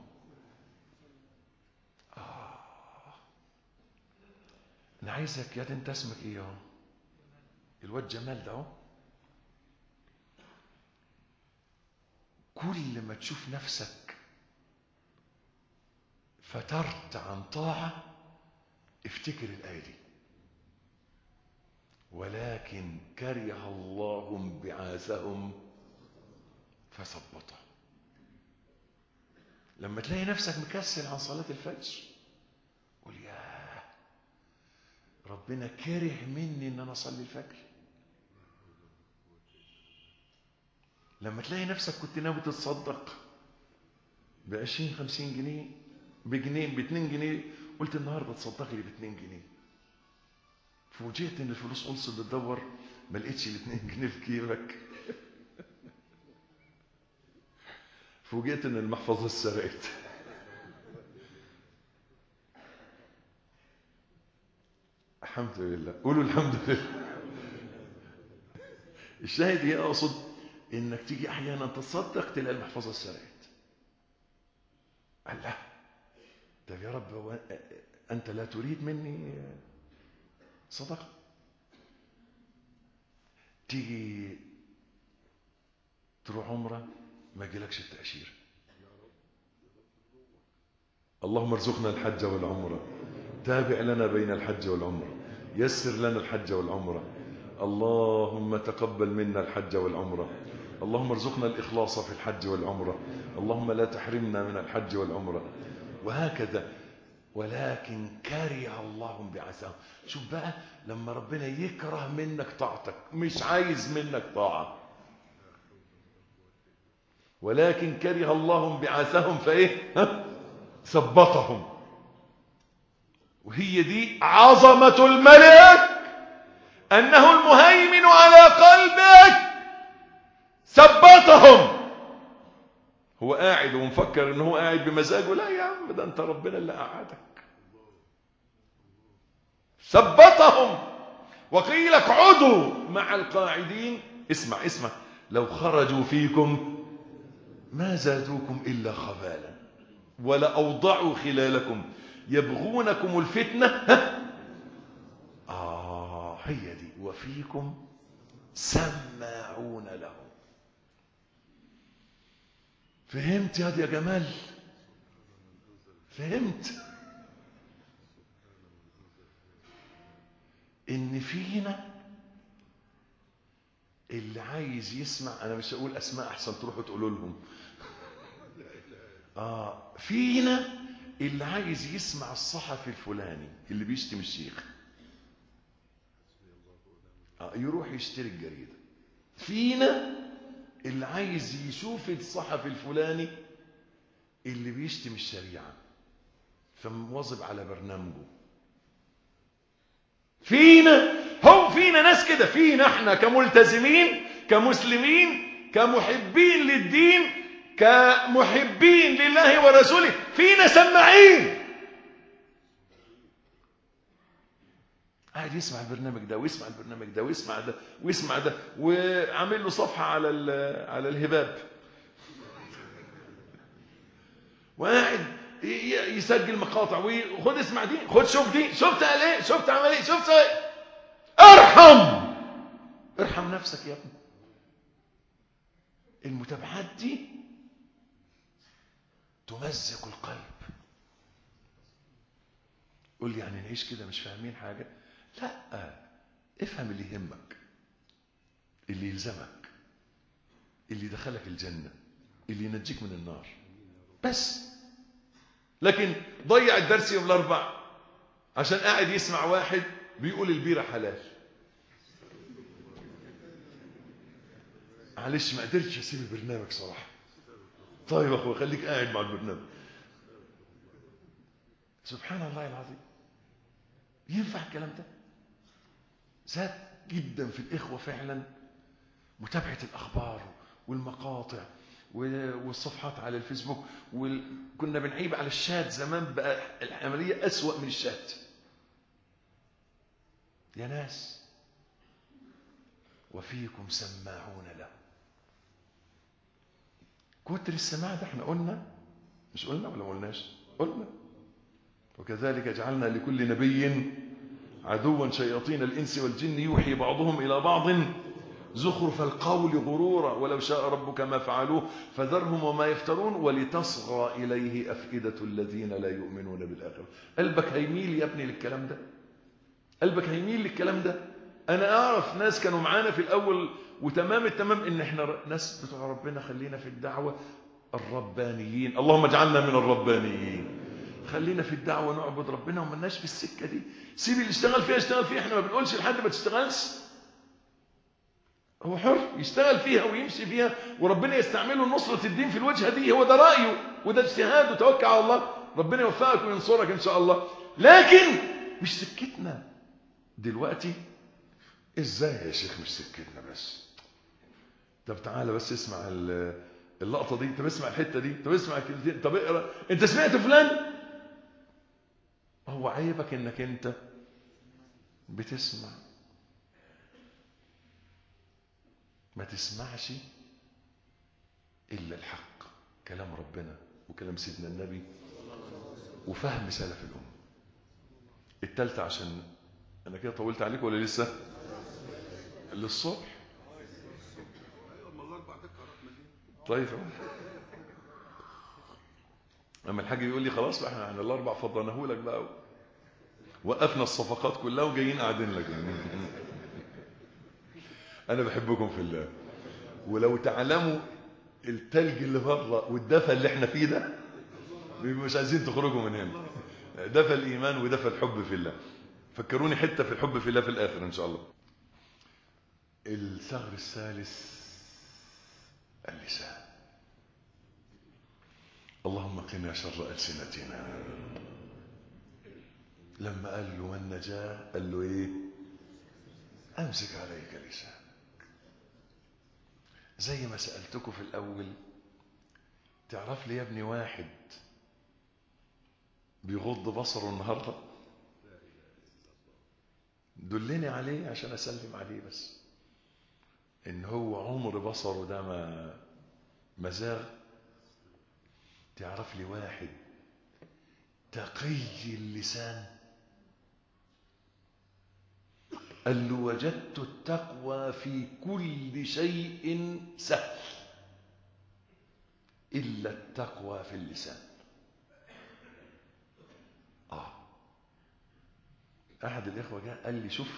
آه. أنا عايزك يا انت اسمك ايه اهو، الواد جمال ده اهو، كل ما تشوف نفسك فترت عن طاعة افتكر الآية دي، ولكن كره الله انبعاثهم فثبطهم. لما تلاقي نفسك مكسل عن صلاة الفجر قول يا ربنا كره مني ان انا اصلي الفجر. لما تلاقي نفسك كنت ناوي تتصدق بعشرين خمسين جنيه، بجنيه، باتنين جنيه، قلت النهارده تصدق لي باتنين جنيه، فوجئت ان الفلوس خلصت، بتدور ما لقيتش الاتنين جنيه في جيبك، فوجئت ان المحفظه اتسرقت. الحمد لله، قولوا الحمد لله. الشاهد ايه، اقصد انك تيجي احيانا تصدق تلاقي المحفظه اتسرقت. الله، طب يا رب هو انت لا تريد مني صدقه؟ تيجي تروح عمره ما يجيلكش التاشيره، اللهم ارزقنا الحج والعمرة، تابع لنا بين الحج والعمرة، يسر لنا الحج والعمرة. اللهم تقبل منا الحج والعمرة. اللهم ارزقنا الإخلاص في الحج والعمرة. اللهم لا تحرمنا من الحج والعمرة. وهكذا. ولكن كره الله بعثهم. شوف بقى لما ربنا يكره منك طاعتك، مش عايز منك طاعة. ولكن كره الله بعثهم فايه ها؟ ثبطهم. وهي دي عظمة الملك، أنه المهيمن على قلبك ثبطهم. هو قاعد ومفكر أنه هو قاعد بمزاجه؟ لا يا عم، ده أنت ربنا اللي قعدك. ثبطهم وقيل اقعدوا مع القاعدين. اسمع اسمع، لو خرجوا فيكم ما زادوكم إلا خبالا ولأوضعوا خلالكم يبغونكم الفتنة. ها؟ آه هي دي. وفيكم سماعون لهم. فهمت يا دي يا جمال؟ فهمت ان فينا اللي عايز يسمع. انا مش هقول اسماء احسن تروحوا تقولوا لهم. اه فينا اللي عايز يسمع الصحفي الفلاني اللي بيشتم الشيخ، آه يروح يشتري الجريدة. فينا اللي عايز يشوف الصحفي الفلاني اللي بيشتم الشريعة فمواظب على برنامجه. فينا هو فينا ناس كده. فينا احنا كملتزمين كمسلمين كمحبين للدين كمحبين لله ورسوله، فينا سماعين. قاعد يسمع البرنامج ده ويسمع البرنامج ده ويسمع ده ويسمع ده، وعامل له صفحة على على الهباب، وقاعد يسجل مقاطع وخد اسمع دي، خد شوف دي، شفت قال ايه، شفت عمل ايه، شفت ايه. ارحم ارحم نفسك يا ابني. المتابعات دي تمزق القلب. قول لي يعني نعيش كده مش فاهمين حاجة؟ لا، افهم اللي يهمك، اللي يلزمك، اللي يدخلك الجنة، اللي ينجيك من النار بس. لكن ضيع الدرس يوم الاربع عشان قاعد يسمع واحد بيقول البيرة حلال. معلش ما قدرتش اسيب البرنامج صراحة. طيب يا اخويا خليك قاعد مع البرنامج. سبحان الله العظيم. ينفع الكلام ده؟ زاد جدا في الإخوة فعلا متابعة الأخبار والمقاطع والصفحات على الفيسبوك. وكنا بنعيب على الشات زمان، بقى العملية أسوأ من الشات. يا ناس وفيكم سماعون له. كتر السماع ده احنا قلنا، مش قلنا ولا ما قلناش؟ قلنا. وكذلك جعلنا لكل نبي عدوا شياطين الإنس والجن يوحي بعضهم إلى بعض زخرف القول غرورا ولو شاء ربك ما فعلوه فذرهم وما يفترون ولتصغى إليه أفئدة الذين لا يؤمنون بالآخرة. قلبك هيميل يا ابني للكلام ده؟ قلبك هيميل للكلام ده؟ أنا أعرف ناس كانوا معانا في الأول وتمام التمام إن إحنا ناس بتوع ربنا، خلينا في الدعوة الربانيين، اللهم اجعلنا من الربانيين. خلينا في الدعوة نعبد ربنا وملناش في السكة دي. سيب اللي اشتغل فيها اشتغل فيها. احنا ما بنقولش لحد ما تشتغلش، هو حر يشتغل فيها ويمشي فيها وربنا يستعمله لنصرة الدين في الوجهة دي. هو ده رأيه وده اجتهاد، وتوكل على الله ربنا يوفقك وينصرك إن شاء الله. لكن مش سكتنا دلوقتي. ازاي يا شيخ مش سكتنا؟ بس طب تعالى بس اسمع اللقطة دي، طب اسمع الحتة دي، طب اسمع الكلمتين، طب اقرأ، انت سمعت فلان؟ هو عيبك انك انت بتسمع، ما تسمعش إلا الحق، كلام ربنا وكلام سيدنا النبي وفهم سلف الأمة. التالتة عشان أنا كده طولت عليك ولا لسه؟ للصبح. طيب اما الحاج يقول لي خلاص بقى احنا الاربع فضلناه لك بقى، وقفنا الصفقات كلها وجايين قاعدين لك. انا بحبكم في الله، ولو تعلموا التلج اللي بره والدفى اللي احنا فيه ده مش عايزين تخرجوا من هنا. دفى الايمان ودفى الحب في الله. فكروني حته في الحب في الله في الاخر ان شاء الله. الثغر الثالث اللسان. اللهم قنا شر ألسنتنا. لما قال له من نجاه قال له ايه؟ امسك عليك لسانك. زي ما سألتكم في الاول، تعرف لي يا ابني واحد بيغض بصره النهارده؟ دلني عليه عشان اسلم عليه، بس ان هو عمر بصره ده ما مزاغ. تعرف لي واحد تقي اللسان؟ قال له وجدت التقوى في كل شيء سهل إلا التقوى في اللسان. آه أحد الإخوة جاء قال لي شوف،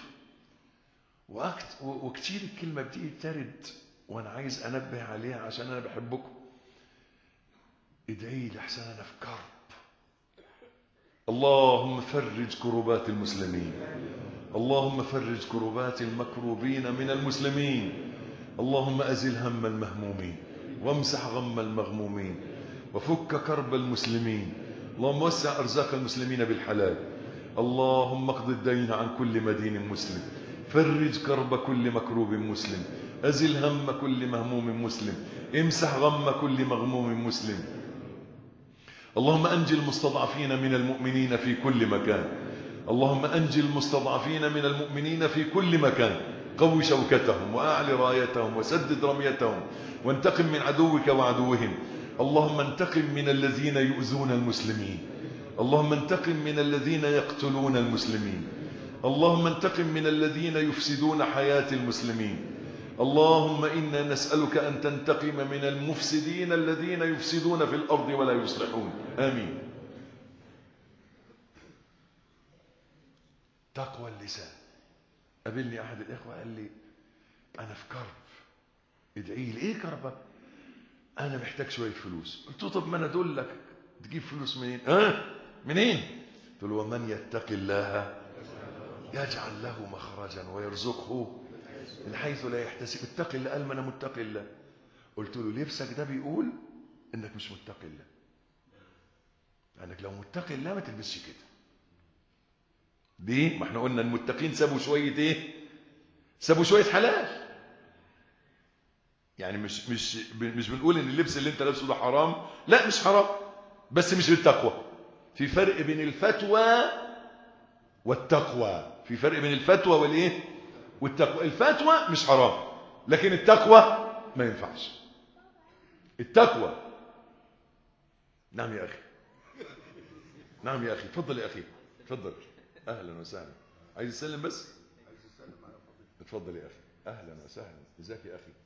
وكتير الكلمة بتيجي ترد وأنا عايز أنبه عليها عشان أنا بحبكم. ادعي لي أحسن أنا في كرب. اللهم فرج كربات المسلمين، اللهم فرج كربات المكروبين من المسلمين، اللهم أزل هم المهمومين وامسح غم المغمومين وفك كرب المسلمين، اللهم وسع أرزاق المسلمين بالحلال، اللهم اقض الدين عن كل مدين مسلم، فرج كرب كل مكروب مسلم، أزل هم كل مهموم مسلم، امسح غم كل مغموم مسلم. اللهم أنجي المستضعفين من المؤمنين في كل مكان، اللهم أنجي المستضعفين من المؤمنين في كل مكان، قو شوكتهم وأعل رايتهم وسدد رميتهم، وانتقم من عدوك وعدوهم. اللهم انتقم من الذين يؤذون المسلمين، اللهم انتقم من الذين يقتلون المسلمين، اللهم انتقم من الذين يفسدون حياة المسلمين. اللهم إنا نسألك أن تنتقم من المفسدين الذين يفسدون في الأرض ولا يصلحون. آمين. تقوى اللسان. قابلني أحد الإخوة قال لي أنا في كرب، ادعي لي. إيه كربك؟ أنا محتاج شوية فلوس. قلت له طب ما أنا أدلك، تجيب فلوس منين؟ ها؟ منين؟ قلت له ومن يتق الله يجعل له مخرجا ويرزقه من حيث لا يحتسب. اتق الله. قال ما أنا متقي الله. قلت له لبسك ده بيقول إنك مش متقي الله، لأنك لو متقي الله ما تلبسش كده. ليه؟ ما احنا قلنا المتقين سابوا شوية ايه؟ سابوا شوية حلال. يعني مش مش مش بنقول ان اللبس اللي انت لابسه ده حرام، لا مش حرام، بس مش بالتقوى. في فرق بين الفتوى والتقوى، في فرق بين الفتوى والايه؟ والتقوى. الفتوى مش حرام، لكن التقوى ما ينفعش. التقوى. نعم يا اخي، نعم يا اخي، تفضل يا اخي، تفضل. اهلا وسهلا. عايز تسلم بس؟ اتفضل يا اخي. اهلا وسهلا. ازيك يا اخي؟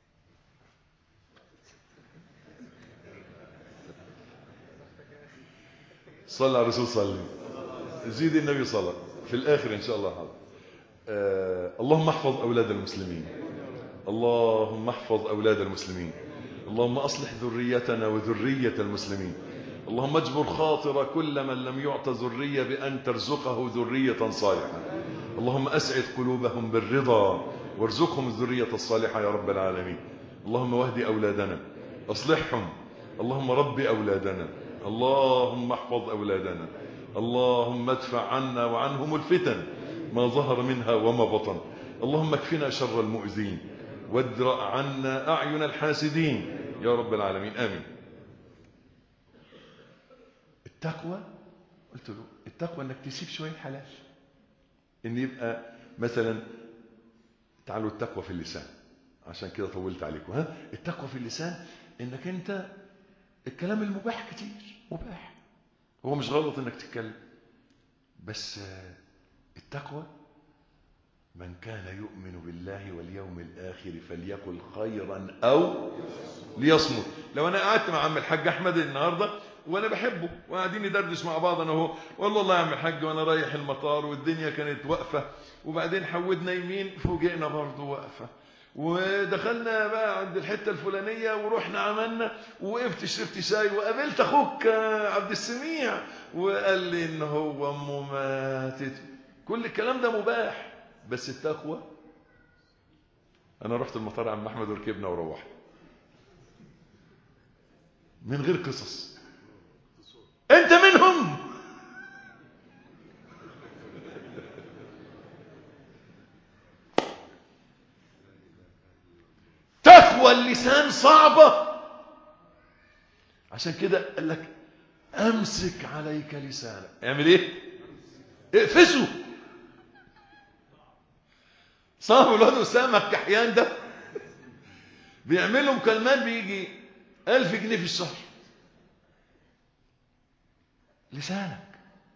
صلى على الرسول، صلي زيد النبي صلى في الاخر ان شاء الله. حاضر. آه اللهم احفظ اولاد المسلمين، اللهم احفظ اولاد المسلمين، اللهم اصلح ذريتنا وذريه المسلمين، اللهم اجبر خاطر كل من لم يعط ذريه بان ترزقه ذريه صالحه، اللهم اسعد قلوبهم بالرضا وارزقهم الذريه الصالحه يا رب العالمين. اللهم واهد اولادنا، اصلحهم، اللهم رب اولادنا، اللهم احفظ اولادنا، اللهم ادفع عنا وعنهم الفتن ما ظهر منها وما بطن، اللهم اكفنا شر المؤذين وادرأ عنا اعين الحاسدين يا رب العالمين. امين. التقوى قلت له التقوى انك تسيب شويه حلال، ان يبقى مثلا تعالوا التقوى في اللسان، عشان كده طولت عليكم. ها التقوى في اللسان انك انت الكلام المباح كتير مباح، هو مش غلط انك تتكلم، بس التقوى من كان يؤمن بالله واليوم الآخر فليقل خيرا أو ليصمت. لو أنا قعدت مع عم الحاج أحمد النهاردة وانا بحبه وقاعدين ندردش مع بعض انا وهو، والله والله يا عم الحاج وانا رايح المطار والدنيا كانت واقفه، وبعدين حودنا يمين فوجئنا برضه واقفه، ودخلنا بقى عند الحته الفلانيه ورحنا عملنا، ووقفت شربت شاي وقابلت اخوك عبد السميع وقال لي ان هو امه ماتت. كل الكلام ده مباح، بس التقوى. انا رحت المطار عم احمد وركبنا وروحنا من غير قصص. انت منهم. تقوى اللسان صعبة، عشان كده قال لك امسك عليك لسانك. اعمل ايه؟ اقفزه. صاحب الواد اسامه الكحيان ده بيعمل له مكالمات بيجي ألف جنيه في الشهر. لسانك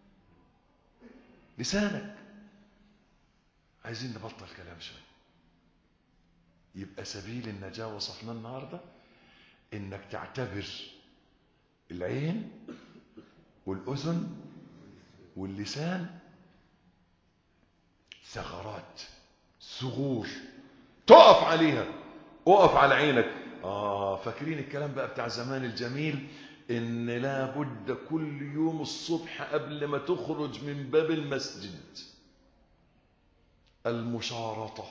لسانك عايزين نبطل كلام شويه. يبقى سبيل النجاة وصفنا النهارده انك تعتبر العين والاذن واللسان ثغرات، ثغور تقف عليها. اقف على عينك. اه فاكرين الكلام بقى بتاع زمان الجميل، ان لا بد كل يوم الصبح قبل ما تخرج من باب المسجد المشارطة.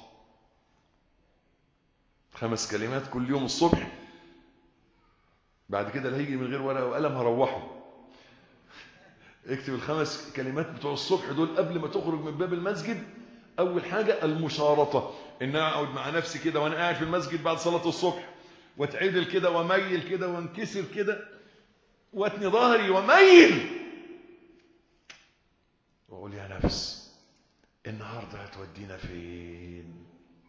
خمس كلمات كل يوم الصبح. بعد كده لا هيجي من غير ورقة وقلم هروحه. اكتب الخمس كلمات بتوع الصبح دول قبل ما تخرج من باب المسجد. اول حاجة المشارطة، ان اقعد مع نفسي كده وانا قاعد في المسجد بعد صلاة الصبح، واتعدل كده واميل كده وانكسر كده واتني ظهري وميل، واقول يا نفس النهارده هتودينا فين؟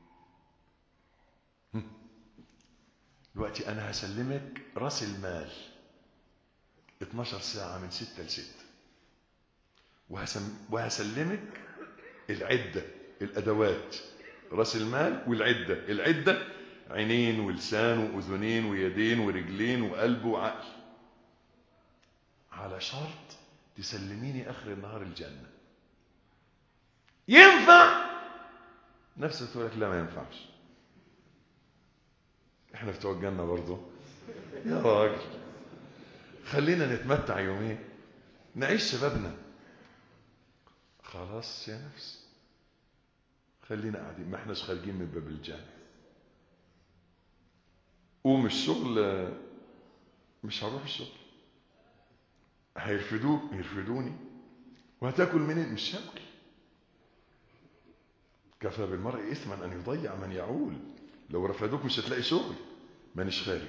دلوقتي انا هسلمك راس المال اتناشر ساعة من ستة لستة، وهسلمك العدة الادوات. راس المال والعدة. العدة عينين ولسان واذنين ويدين ورجلين وقلب وعقل، على شرط تسلميني اخر النهار الجنة. ينفع؟ نفسك تقول لك لا ما ينفعش، احنا بتوع الجنة برضه يا راجل. خلينا نتمتع يومين نعيش شبابنا. خلاص يا نفس خلينا قاعدين، ما احناش خارجين من باب الجنة. قوم الشغل، مش هروح الشغل، هيرفدوك يرفدوني، وهتاكل منين؟ مش هاكل. كفى بالمرء اثما ان يضيع من يعول. لو رفدوك مش هتلاقي شغل، مانيش خارج.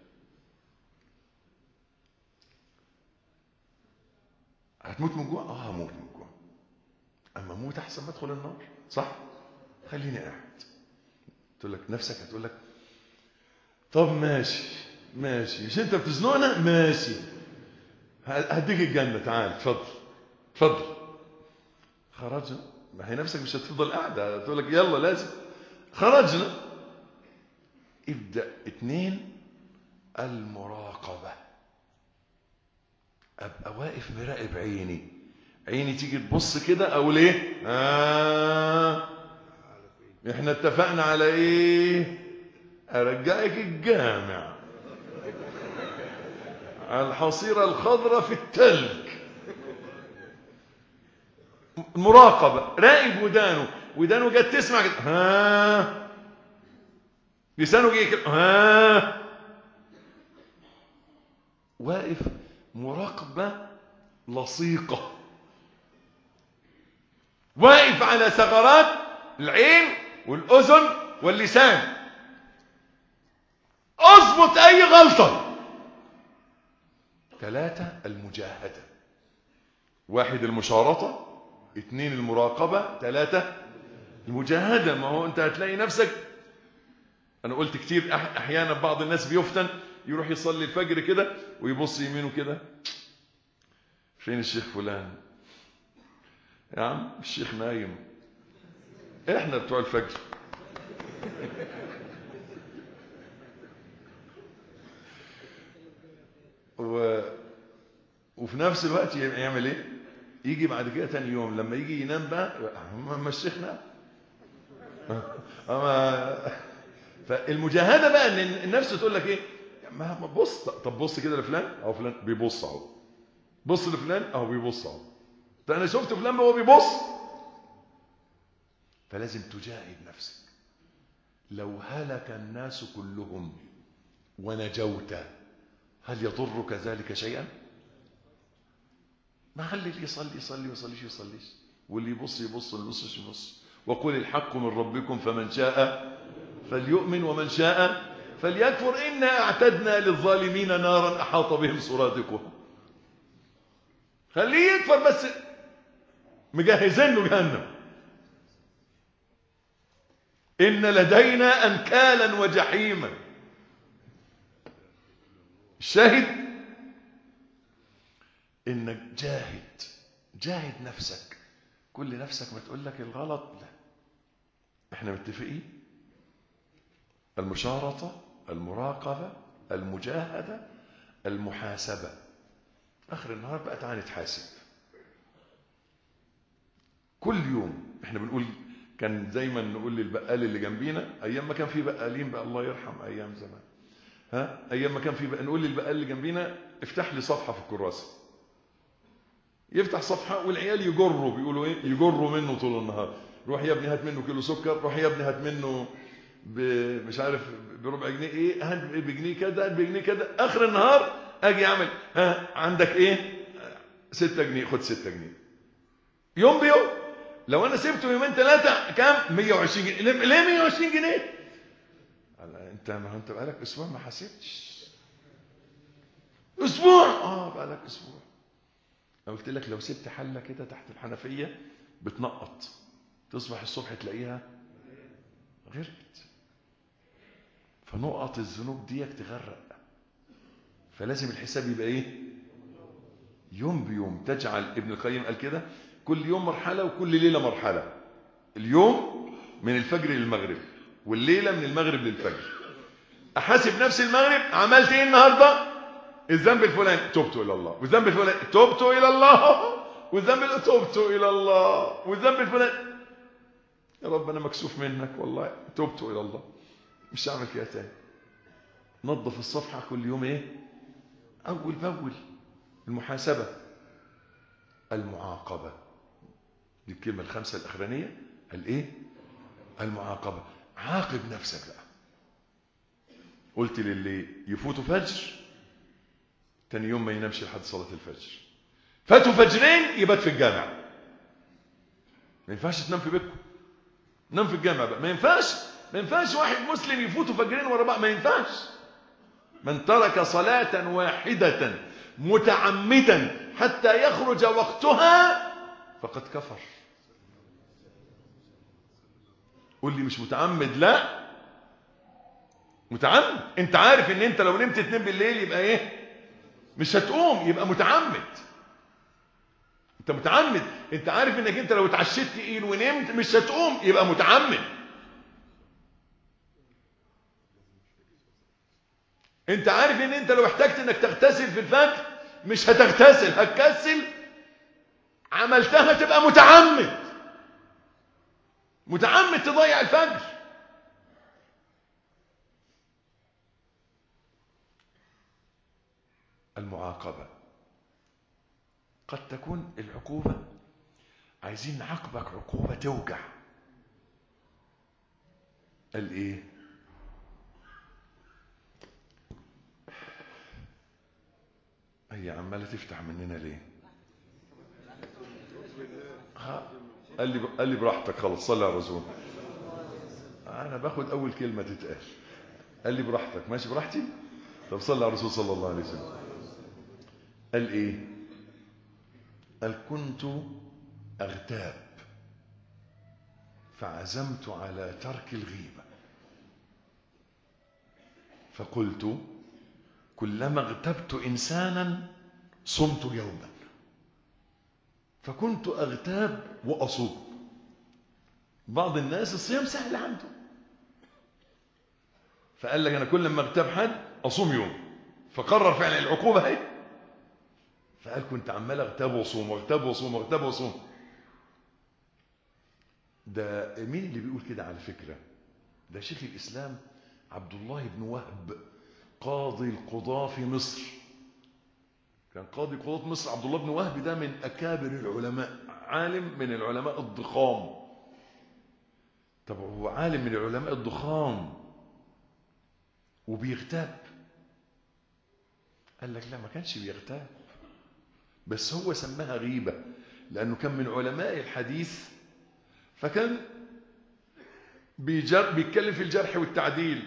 هتموت من جوع؟ اه هموت من جوع، اما اموت احسن ما ادخل النار، صح؟ خليني قاعد. تقول لك نفسك، هتقول لك طب ماشي ماشي، مش انت بتزنقنا؟ ماشي هديك الجنة، تعال اتفضل اتفضل. خرجنا، ما هي نفسك مش هتفضل قاعدة، تقول لك يلا لازم. خرجنا. ابدأ. اتنين، المراقبة. ابقى واقف مراقب عيني. عيني تيجي تبص كده اقول ايه؟ آه احنا اتفقنا على ايه؟ ارجعك الجامع على الحصيرة الخضراء في التلج. المراقبة. راقب ودانه، ودانه جت تسمع كده ها، لسانه جه كده ها، واقف مراقبة لصيقة، واقف على ثغرات العين والأذن واللسان. اضبط اي غلطة. ثلاثة، المجاهدة. واحد المشارطة، اثنين المراقبة، ثلاثة المجاهدة. ما هو انت هتلاقي نفسك، انا قلت كتير احيانا بعض الناس بيفتن يروح يصلي الفجر كده ويبص يمينه كده، فين الشيخ فلان؟ يا عم الشيخ نايم، احنا بتوع الفجر. وفي نفس الوقت يعمل ايه؟ يجي بعد كده تاني يوم لما يجي ينام بقى ما الشيخنا اما فالمجاهده بقى ان النفس تقول لك ايه؟ ما بص، طب بص كده لفلان اهو، فلان بيبص اهو، بص لفلان اهو بيبص اهو، طب انا شفت فلان وهو بيبص. فلازم تجاهد نفسك. لو هلك الناس كلهم ونجوت هل يضرك ذلك شيئا؟ ما خلي اللي يصلي يصلي ويصليش يصليش، واللي يبص يبص واللي يبصش يبص. وقل الحق من ربكم فمن شاء فليؤمن ومن شاء فليكفر إنا أعتدنا للظالمين نارا أحاط بهم سرادقها. خليه يكفر بس مجهزين له جهنم. إن لدينا أنكالا وجحيما. الشاهد إنك جاهد، جاهد نفسك. كل نفسك ما تقول لك الغلط، لا، احنا متفقين. المشارطة، المراقبة، المجاهدة، المحاسبة. آخر النهار بقى تعالى نتحاسب كل يوم. احنا بنقول، كان دايما نقول للبقال اللي جنبينا ايام ما كان في بقالين بقى، الله يرحم ايام زمان، ها، ايام ما كان في بقى، نقول للبقال اللي جنبينا افتح لي صفحة في الكراسة. يفتح صفحة والعيال يجروا، بيقولوا ايه، يجروا منه طول النهار. روح يا ابني هات منه كيلو سكر، روح يا ابني هات منه مش عارف بربع جنيه ايه، هات بجنيه كذا، هات بجنيه كذا. اخر النهار اجي اعمل، ها عندك ايه؟ ستة جنيه، خد ستة جنيه. يوم بيوم. لو انا سبته يومين ثلاثة كام؟ مية وعشرين جنيه. ليه مية وعشرين جنيه؟ انت ما انت بقالك اسبوع ما حسبتش. اسبوع؟ اه بقالك اسبوع. انا قلت لك لو سبت حله كده تحت الحنفيه بتنقط، تصبح الصبح تلاقيها غرقت. فنقط الذنوب ديك تغرق. فلازم الحساب يبقى ايه؟ يوم بيوم. تجعل، ابن القيم قال كده، كل يوم مرحله وكل ليله مرحله. اليوم من الفجر للمغرب، والليله من المغرب للفجر. احاسب نفسي المغرب عملت ايه النهارده؟ الذنب الفلاني تبت الى الله، والذنب الفلاني تبت الى الله، والذنب الفلاني تبت الى الله، والذنب الفلاني يا رب انا مكسوف منك والله، تبت الى الله، مش هعمل كده تاني. نظف الصفحه كل يوم ايه؟ اول باول. المحاسبه، المعاقبه. دي الكلمه الخمسه الاخرانيه، الايه؟ المعاقبه. عاقب نفسك بقى. قلت للي يفوتوا فجر تاني يوم ما ينامش لحد صلاه الفجر. فاتوا فجرين يبات في الجامع. ما ينفعش تنام في بيتكم، نام في الجامع بقى. ما ينفعش ما ينفعش واحد مسلم يفوتوا فجرين ورا بعض، ما ينفعش. من ترك صلاة واحدة متعمدا حتى يخرج وقتها فقد كفر. قول لي مش متعمد، لا متعمد. انت عارف ان انت لو نمت اتنين بالليل يبقى ايه؟ مش هتقوم، يبقى متعمد. انت متعمد. انت عارف انك انت لو اتعشيت تقيل ونمت مش هتقوم، يبقى متعمد. انت عارف ان انت لو احتجت انك تغتسل في الفجر مش هتغتسل، هتكسل، عملتها تبقى متعمد. متعمد تضيع الفجر. المعاقبة. قد تكون العقوبة عايزين نعاقبك عقوبة توجع. قال ايه؟ هي عمالة تفتح مننا ليه؟ قال لي قال لي براحتك خلاص، صلي على الرسول. انا باخد اول كلمة تتقال. قال لي براحتك، ماشي براحتي. طب صلي على الرسول صلى الله عليه وسلم. قال ايه؟ قال كنت اغتاب فعزمت على ترك الغيبة، فقلت كلما اغتبت إنسانا صمت يوما، فكنت أغتاب وأصوم. بعض الناس الصيام سهل عنده، فقال لك أنا كل ما اغتاب حد أصوم يوم، فقرر فعلا العقوبة هي. فقال كنت عمال اغتاب وصوم واغتاب وصوم واغتاب وصوم. ده مين اللي بيقول كده على فكرة؟ ده شيخ الإسلام عبد الله بن وهب قاضي القضاة في مصر. كان قاضي قضاة مصر عبد الله بن وهب، ده من أكابر العلماء، عالم من العلماء الضخام. طب هو عالم من العلماء الضخام وبيغتاب؟ قال لك لا، ما كانش بيغتاب، بس هو سماها غيبة لأنه كان من علماء الحديث، فكان بيتكلم في الجرح والتعديل.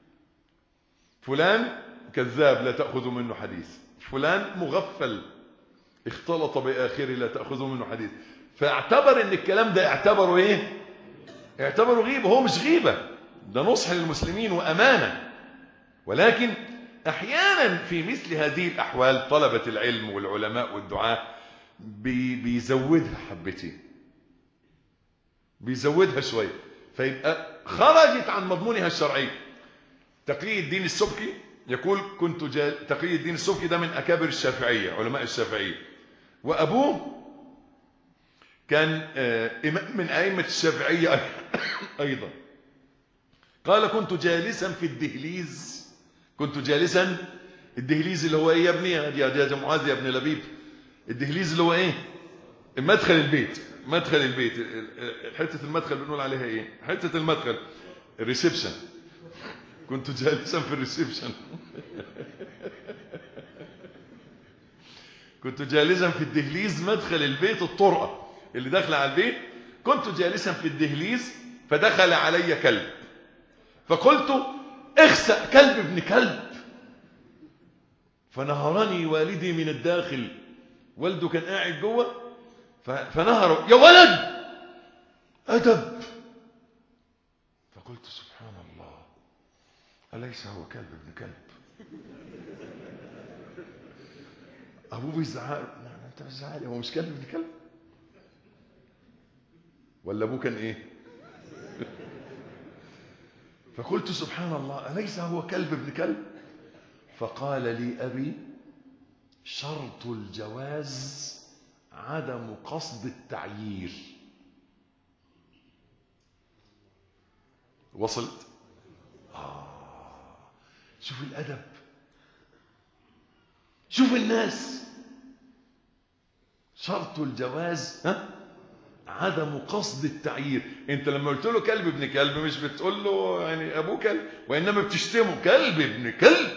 فلان كذاب لا تأخذوا منه حديث، فلان مغفل اختلط بآخره لا تأخذوا منه حديث. فاعتبر ان الكلام ده اعتبره ايه؟ اعتبره غيبة. هو مش غيبة، ده نصح للمسلمين وأمانة. ولكن احيانا في مثل هذه الأحوال طلبة العلم والعلماء والدعاة بي بيزودها حبتين، بيزودها شوية، فيبقى خرجت عن مضمونها الشرعي. تقي الدين السبكي يقول كنت جال... تقي الدين السبكي ده من أكابر الشافعية، علماء الشافعية، وأبوه كان إمام من أئمة الشافعية أيضا. قال كنت جالسا في الدهليز، كنت جالسا الدهليز اللي هو ايه يا ابني يا معاذ يا ابن لبيب؟ الدهليز اللي هو ايه؟ مدخل البيت، مدخل البيت، حتة المدخل بنقول عليها ايه؟ حتة المدخل، الريسبشن. كنت جالسا في الريسبشن كنت جالسا في الدهليز مدخل البيت، الطرقة اللي داخله على البيت. كنت جالسا في الدهليز فدخل علي كلب، فقلت اخسأ كلب ابن كلب، فنهرني والدي من الداخل. والده كان قاعد جوه فنهره، يا ولد أدب. فقلت سبحان الله، أليس هو كلب ابن كلب؟ أبوه بيزعق، أنت بتزعق، هو مش كلب ابن كلب؟ ولا أبوه كان إيه؟ فقلت سبحان الله، أليس هو كلب ابن كلب؟ فقال لي أبي شرط الجواز عدم قصد التعيير. وصلت؟ آه شوف الأدب، شوف الناس. شرط الجواز ها عدم قصد التعيير. انت لما قلت له كلب ابن كلب مش بتقول له يعني ابوه كلب، وانما بتشتمه كلب ابن كلب،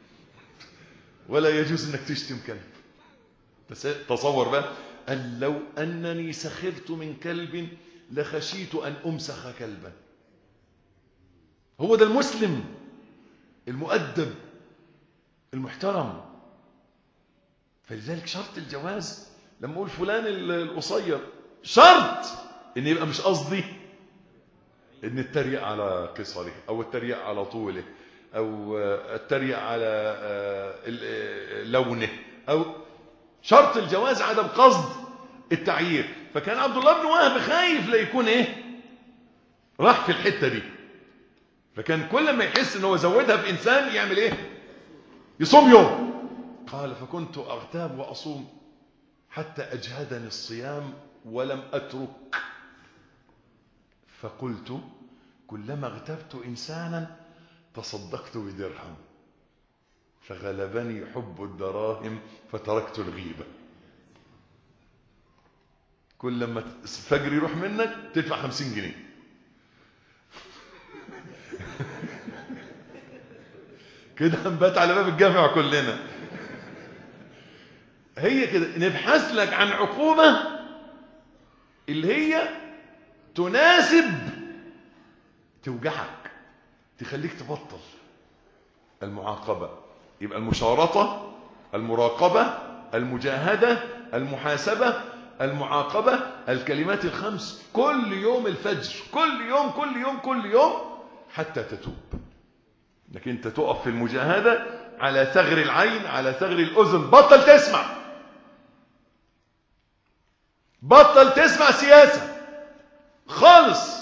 ولا يجوز انك تشتم كلب. بس تصور بقى أن لو أنني سخرت من كلب لخشيت أن أمسخ كلبا. هو ده المسلم المؤدب المحترم. فلذلك شرط الجواز لما أقول فلان القصير، شرط أن يبقى مش قصدي أن التريق على قصره أو التريق على طوله أو التريق على لونه، أو شرط الجواز عدم قصد التعيير. فكان عبد الله بن وهب خايف لا يكون ايه راح في الحتة دي، فكان كل ما يحس ان هو زودها في انسان يعمل ايه؟ يصوم يوم. قال فكنت اغتاب واصوم حتى اجهدني الصيام ولم اترك. فقلت كلما اغتبت انسانا تصدقت بدرهم فغلبني حب الدراهم فتركت الغيبة. كل لما الفجر يروح منك تدفع خمسين جنيه كده هنبات على باب الجامع كلنا. هي كده نبحث لك عن عقوبة اللي هي تناسب، توجعك، تخليك تبطل المعاقبة. يبقى المشارطة، المراقبة، المجاهدة، المحاسبة، المعاقبة، الكلمات الخمس كل يوم الفجر، كل يوم كل يوم كل يوم حتى تتوب. انك انت تقف في المجاهدة على ثغر العين، على ثغر الأذن. بطل تسمع، بطل تسمع سياسة خالص،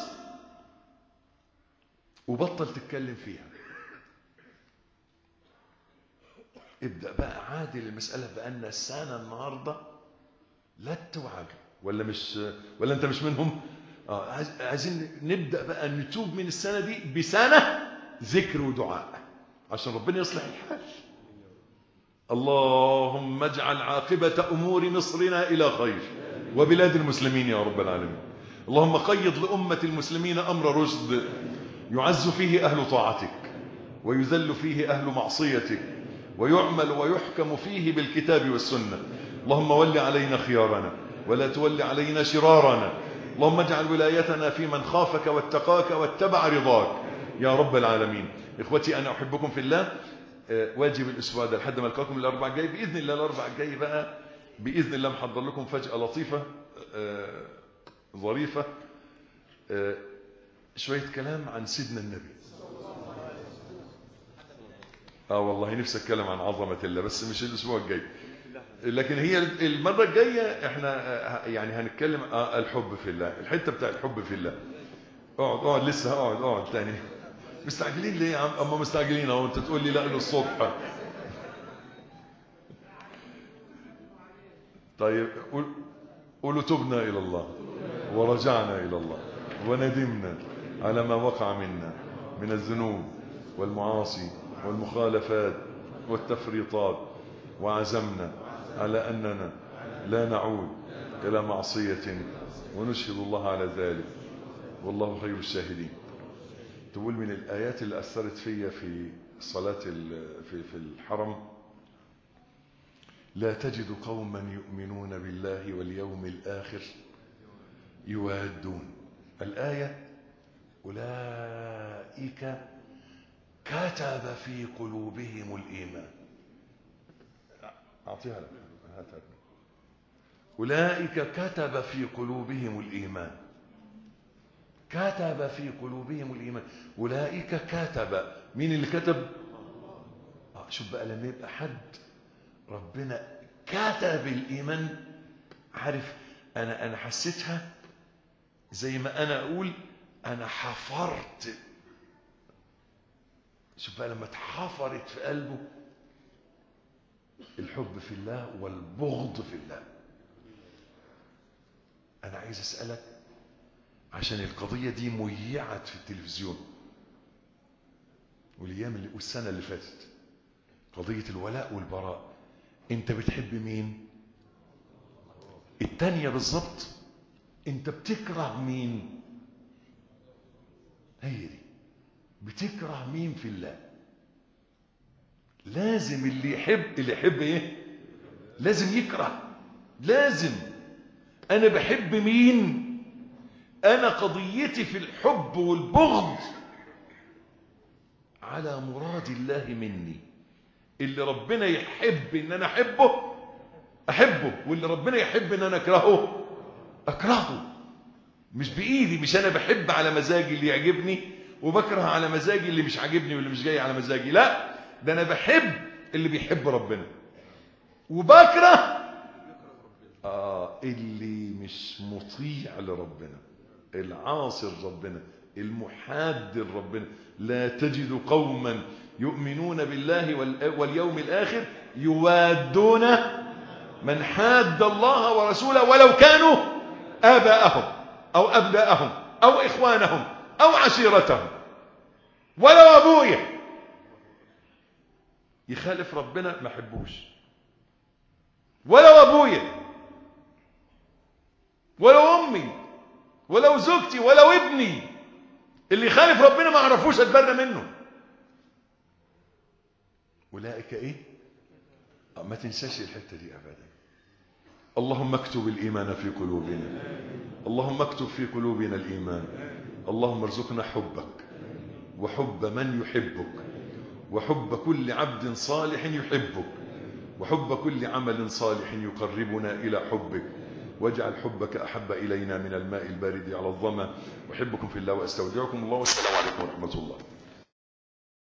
وبطل تتكلم فيها. ابدأ بقى عادل المسألة بأن السنة النهاردة لا توعد، ولا مش ولا انت مش منهم؟ اه عايزين نبدأ بقى نتوب من السنة دي بسنة ذكر ودعاء عشان ربنا يصلح الحال. اللهم اجعل عاقبة أمور مصرنا إلى خير وبلاد المسلمين يا رب العالمين. اللهم قيض لأمة المسلمين أمر رشد يعز فيه أهل طاعتك ويذل فيه أهل معصيتك ويعمل ويحكم فيه بالكتاب والسنة. اللهم ول علينا خيارنا ولا تول علينا شرارنا. اللهم اجعل ولايتنا في من خافك واتقاك واتبع رضاك يا رب العالمين. إخوتي أنا أحبكم في الله. واجب الأسبوع ده لحد ما ألقاكم الأربع الجاي بإذن الله. الأربع الجاي بقى بإذن الله محضر لكم فجأة لطيفة آه ظريفة آه شوية كلام عن سيدنا النبي. آه والله نفسي أتكلم عن عظمة الله بس مش الأسبوع الجاي، لكن هي المرة الجاية احنا يعني هنتكلم آه الحب في الله، الحتة بتاع الحب في الله. اقعد اقعد لسه اقعد اقعد تاني. مستعجلين ليه يا عم؟ اما مستعجلين اهو انت تقول لي لا للصبح. طيب قولوا تبنا إلى الله ورجعنا إلى الله وندمنا على ما وقع منا من الذنوب والمعاصي والمخالفات والتفريطات، وعزمنا على أننا لا نعود إلى معصية ونشهد الله على ذلك والله خير الشاهدين. تقول من الآيات اللي أثرت فيا في صلاة في في الحرم: لا تجد قوما يؤمنون بالله واليوم الآخر يوادون. الآية: أولئك كتب في قلوبهم الإيمان. أعطيها لك. أولئك كتب في قلوبهم الإيمان. كتب في قلوبهم الإيمان. أولئك كتب. مين اللي كتب؟ آه شوف بقى لما يبقى حد ربنا كتب الإيمان. عارف أنا أنا حسيتها زي ما أنا أقول أنا حفرت. شوف بقى لما اتحفرت في قلبه الحب في الله والبغض في الله. أنا عايز أسألك عشان القضية دي ميعت في التلفزيون والأيام اللي والسنة اللي فاتت، قضية الولاء والبراء. أنت بتحب مين؟ التانية بالظبط. أنت بتكره مين؟ هي دي. بتكره مين في الله؟ لازم اللي يحب اللي يحب ايه؟ لازم يكره. لازم. انا بحب مين؟ انا قضيتي في الحب والبغض على مراد الله مني. اللي ربنا يحب ان انا احبه احبه، واللي ربنا يحب ان انا اكرهه اكرهه. مش بايدي، مش انا بحب على مزاجي اللي يعجبني وبكره على مزاجي اللي مش عاجبني واللي مش جاي على مزاجي. لا، ده انا بحب اللي بيحب ربنا وبكره آه اللي مش مطيع لربنا، العاصي لربنا، المحاد لربنا. لا تجد قوما يؤمنون بالله واليوم الآخر يوادون من حاد الله ورسوله ولو كانوا آباءهم أو أبناءهم أو إخوانهم أو عشيرتهم. ولو أبويا يخالف ربنا ما حبوش، ولو أبويا ولو أمي ولو زوجتي ولو ابني، اللي يخالف ربنا ما عرفوش أتبرى منه. أولئك إيه؟ ما تنساش الحتة دي أبدا. اللهم اكتب الإيمان في قلوبنا، اللهم اكتب في قلوبنا الإيمان. اللهم ارزقنا حبك وحب من يحبك وحب كل عبد صالح يحبك وحب كل عمل صالح يقربنا إلى حبك، واجعل حبك أحب إلينا من الماء البارد على الظما. أحبكم في الله وأستودعكم الله، والسلام عليكم ورحمة الله.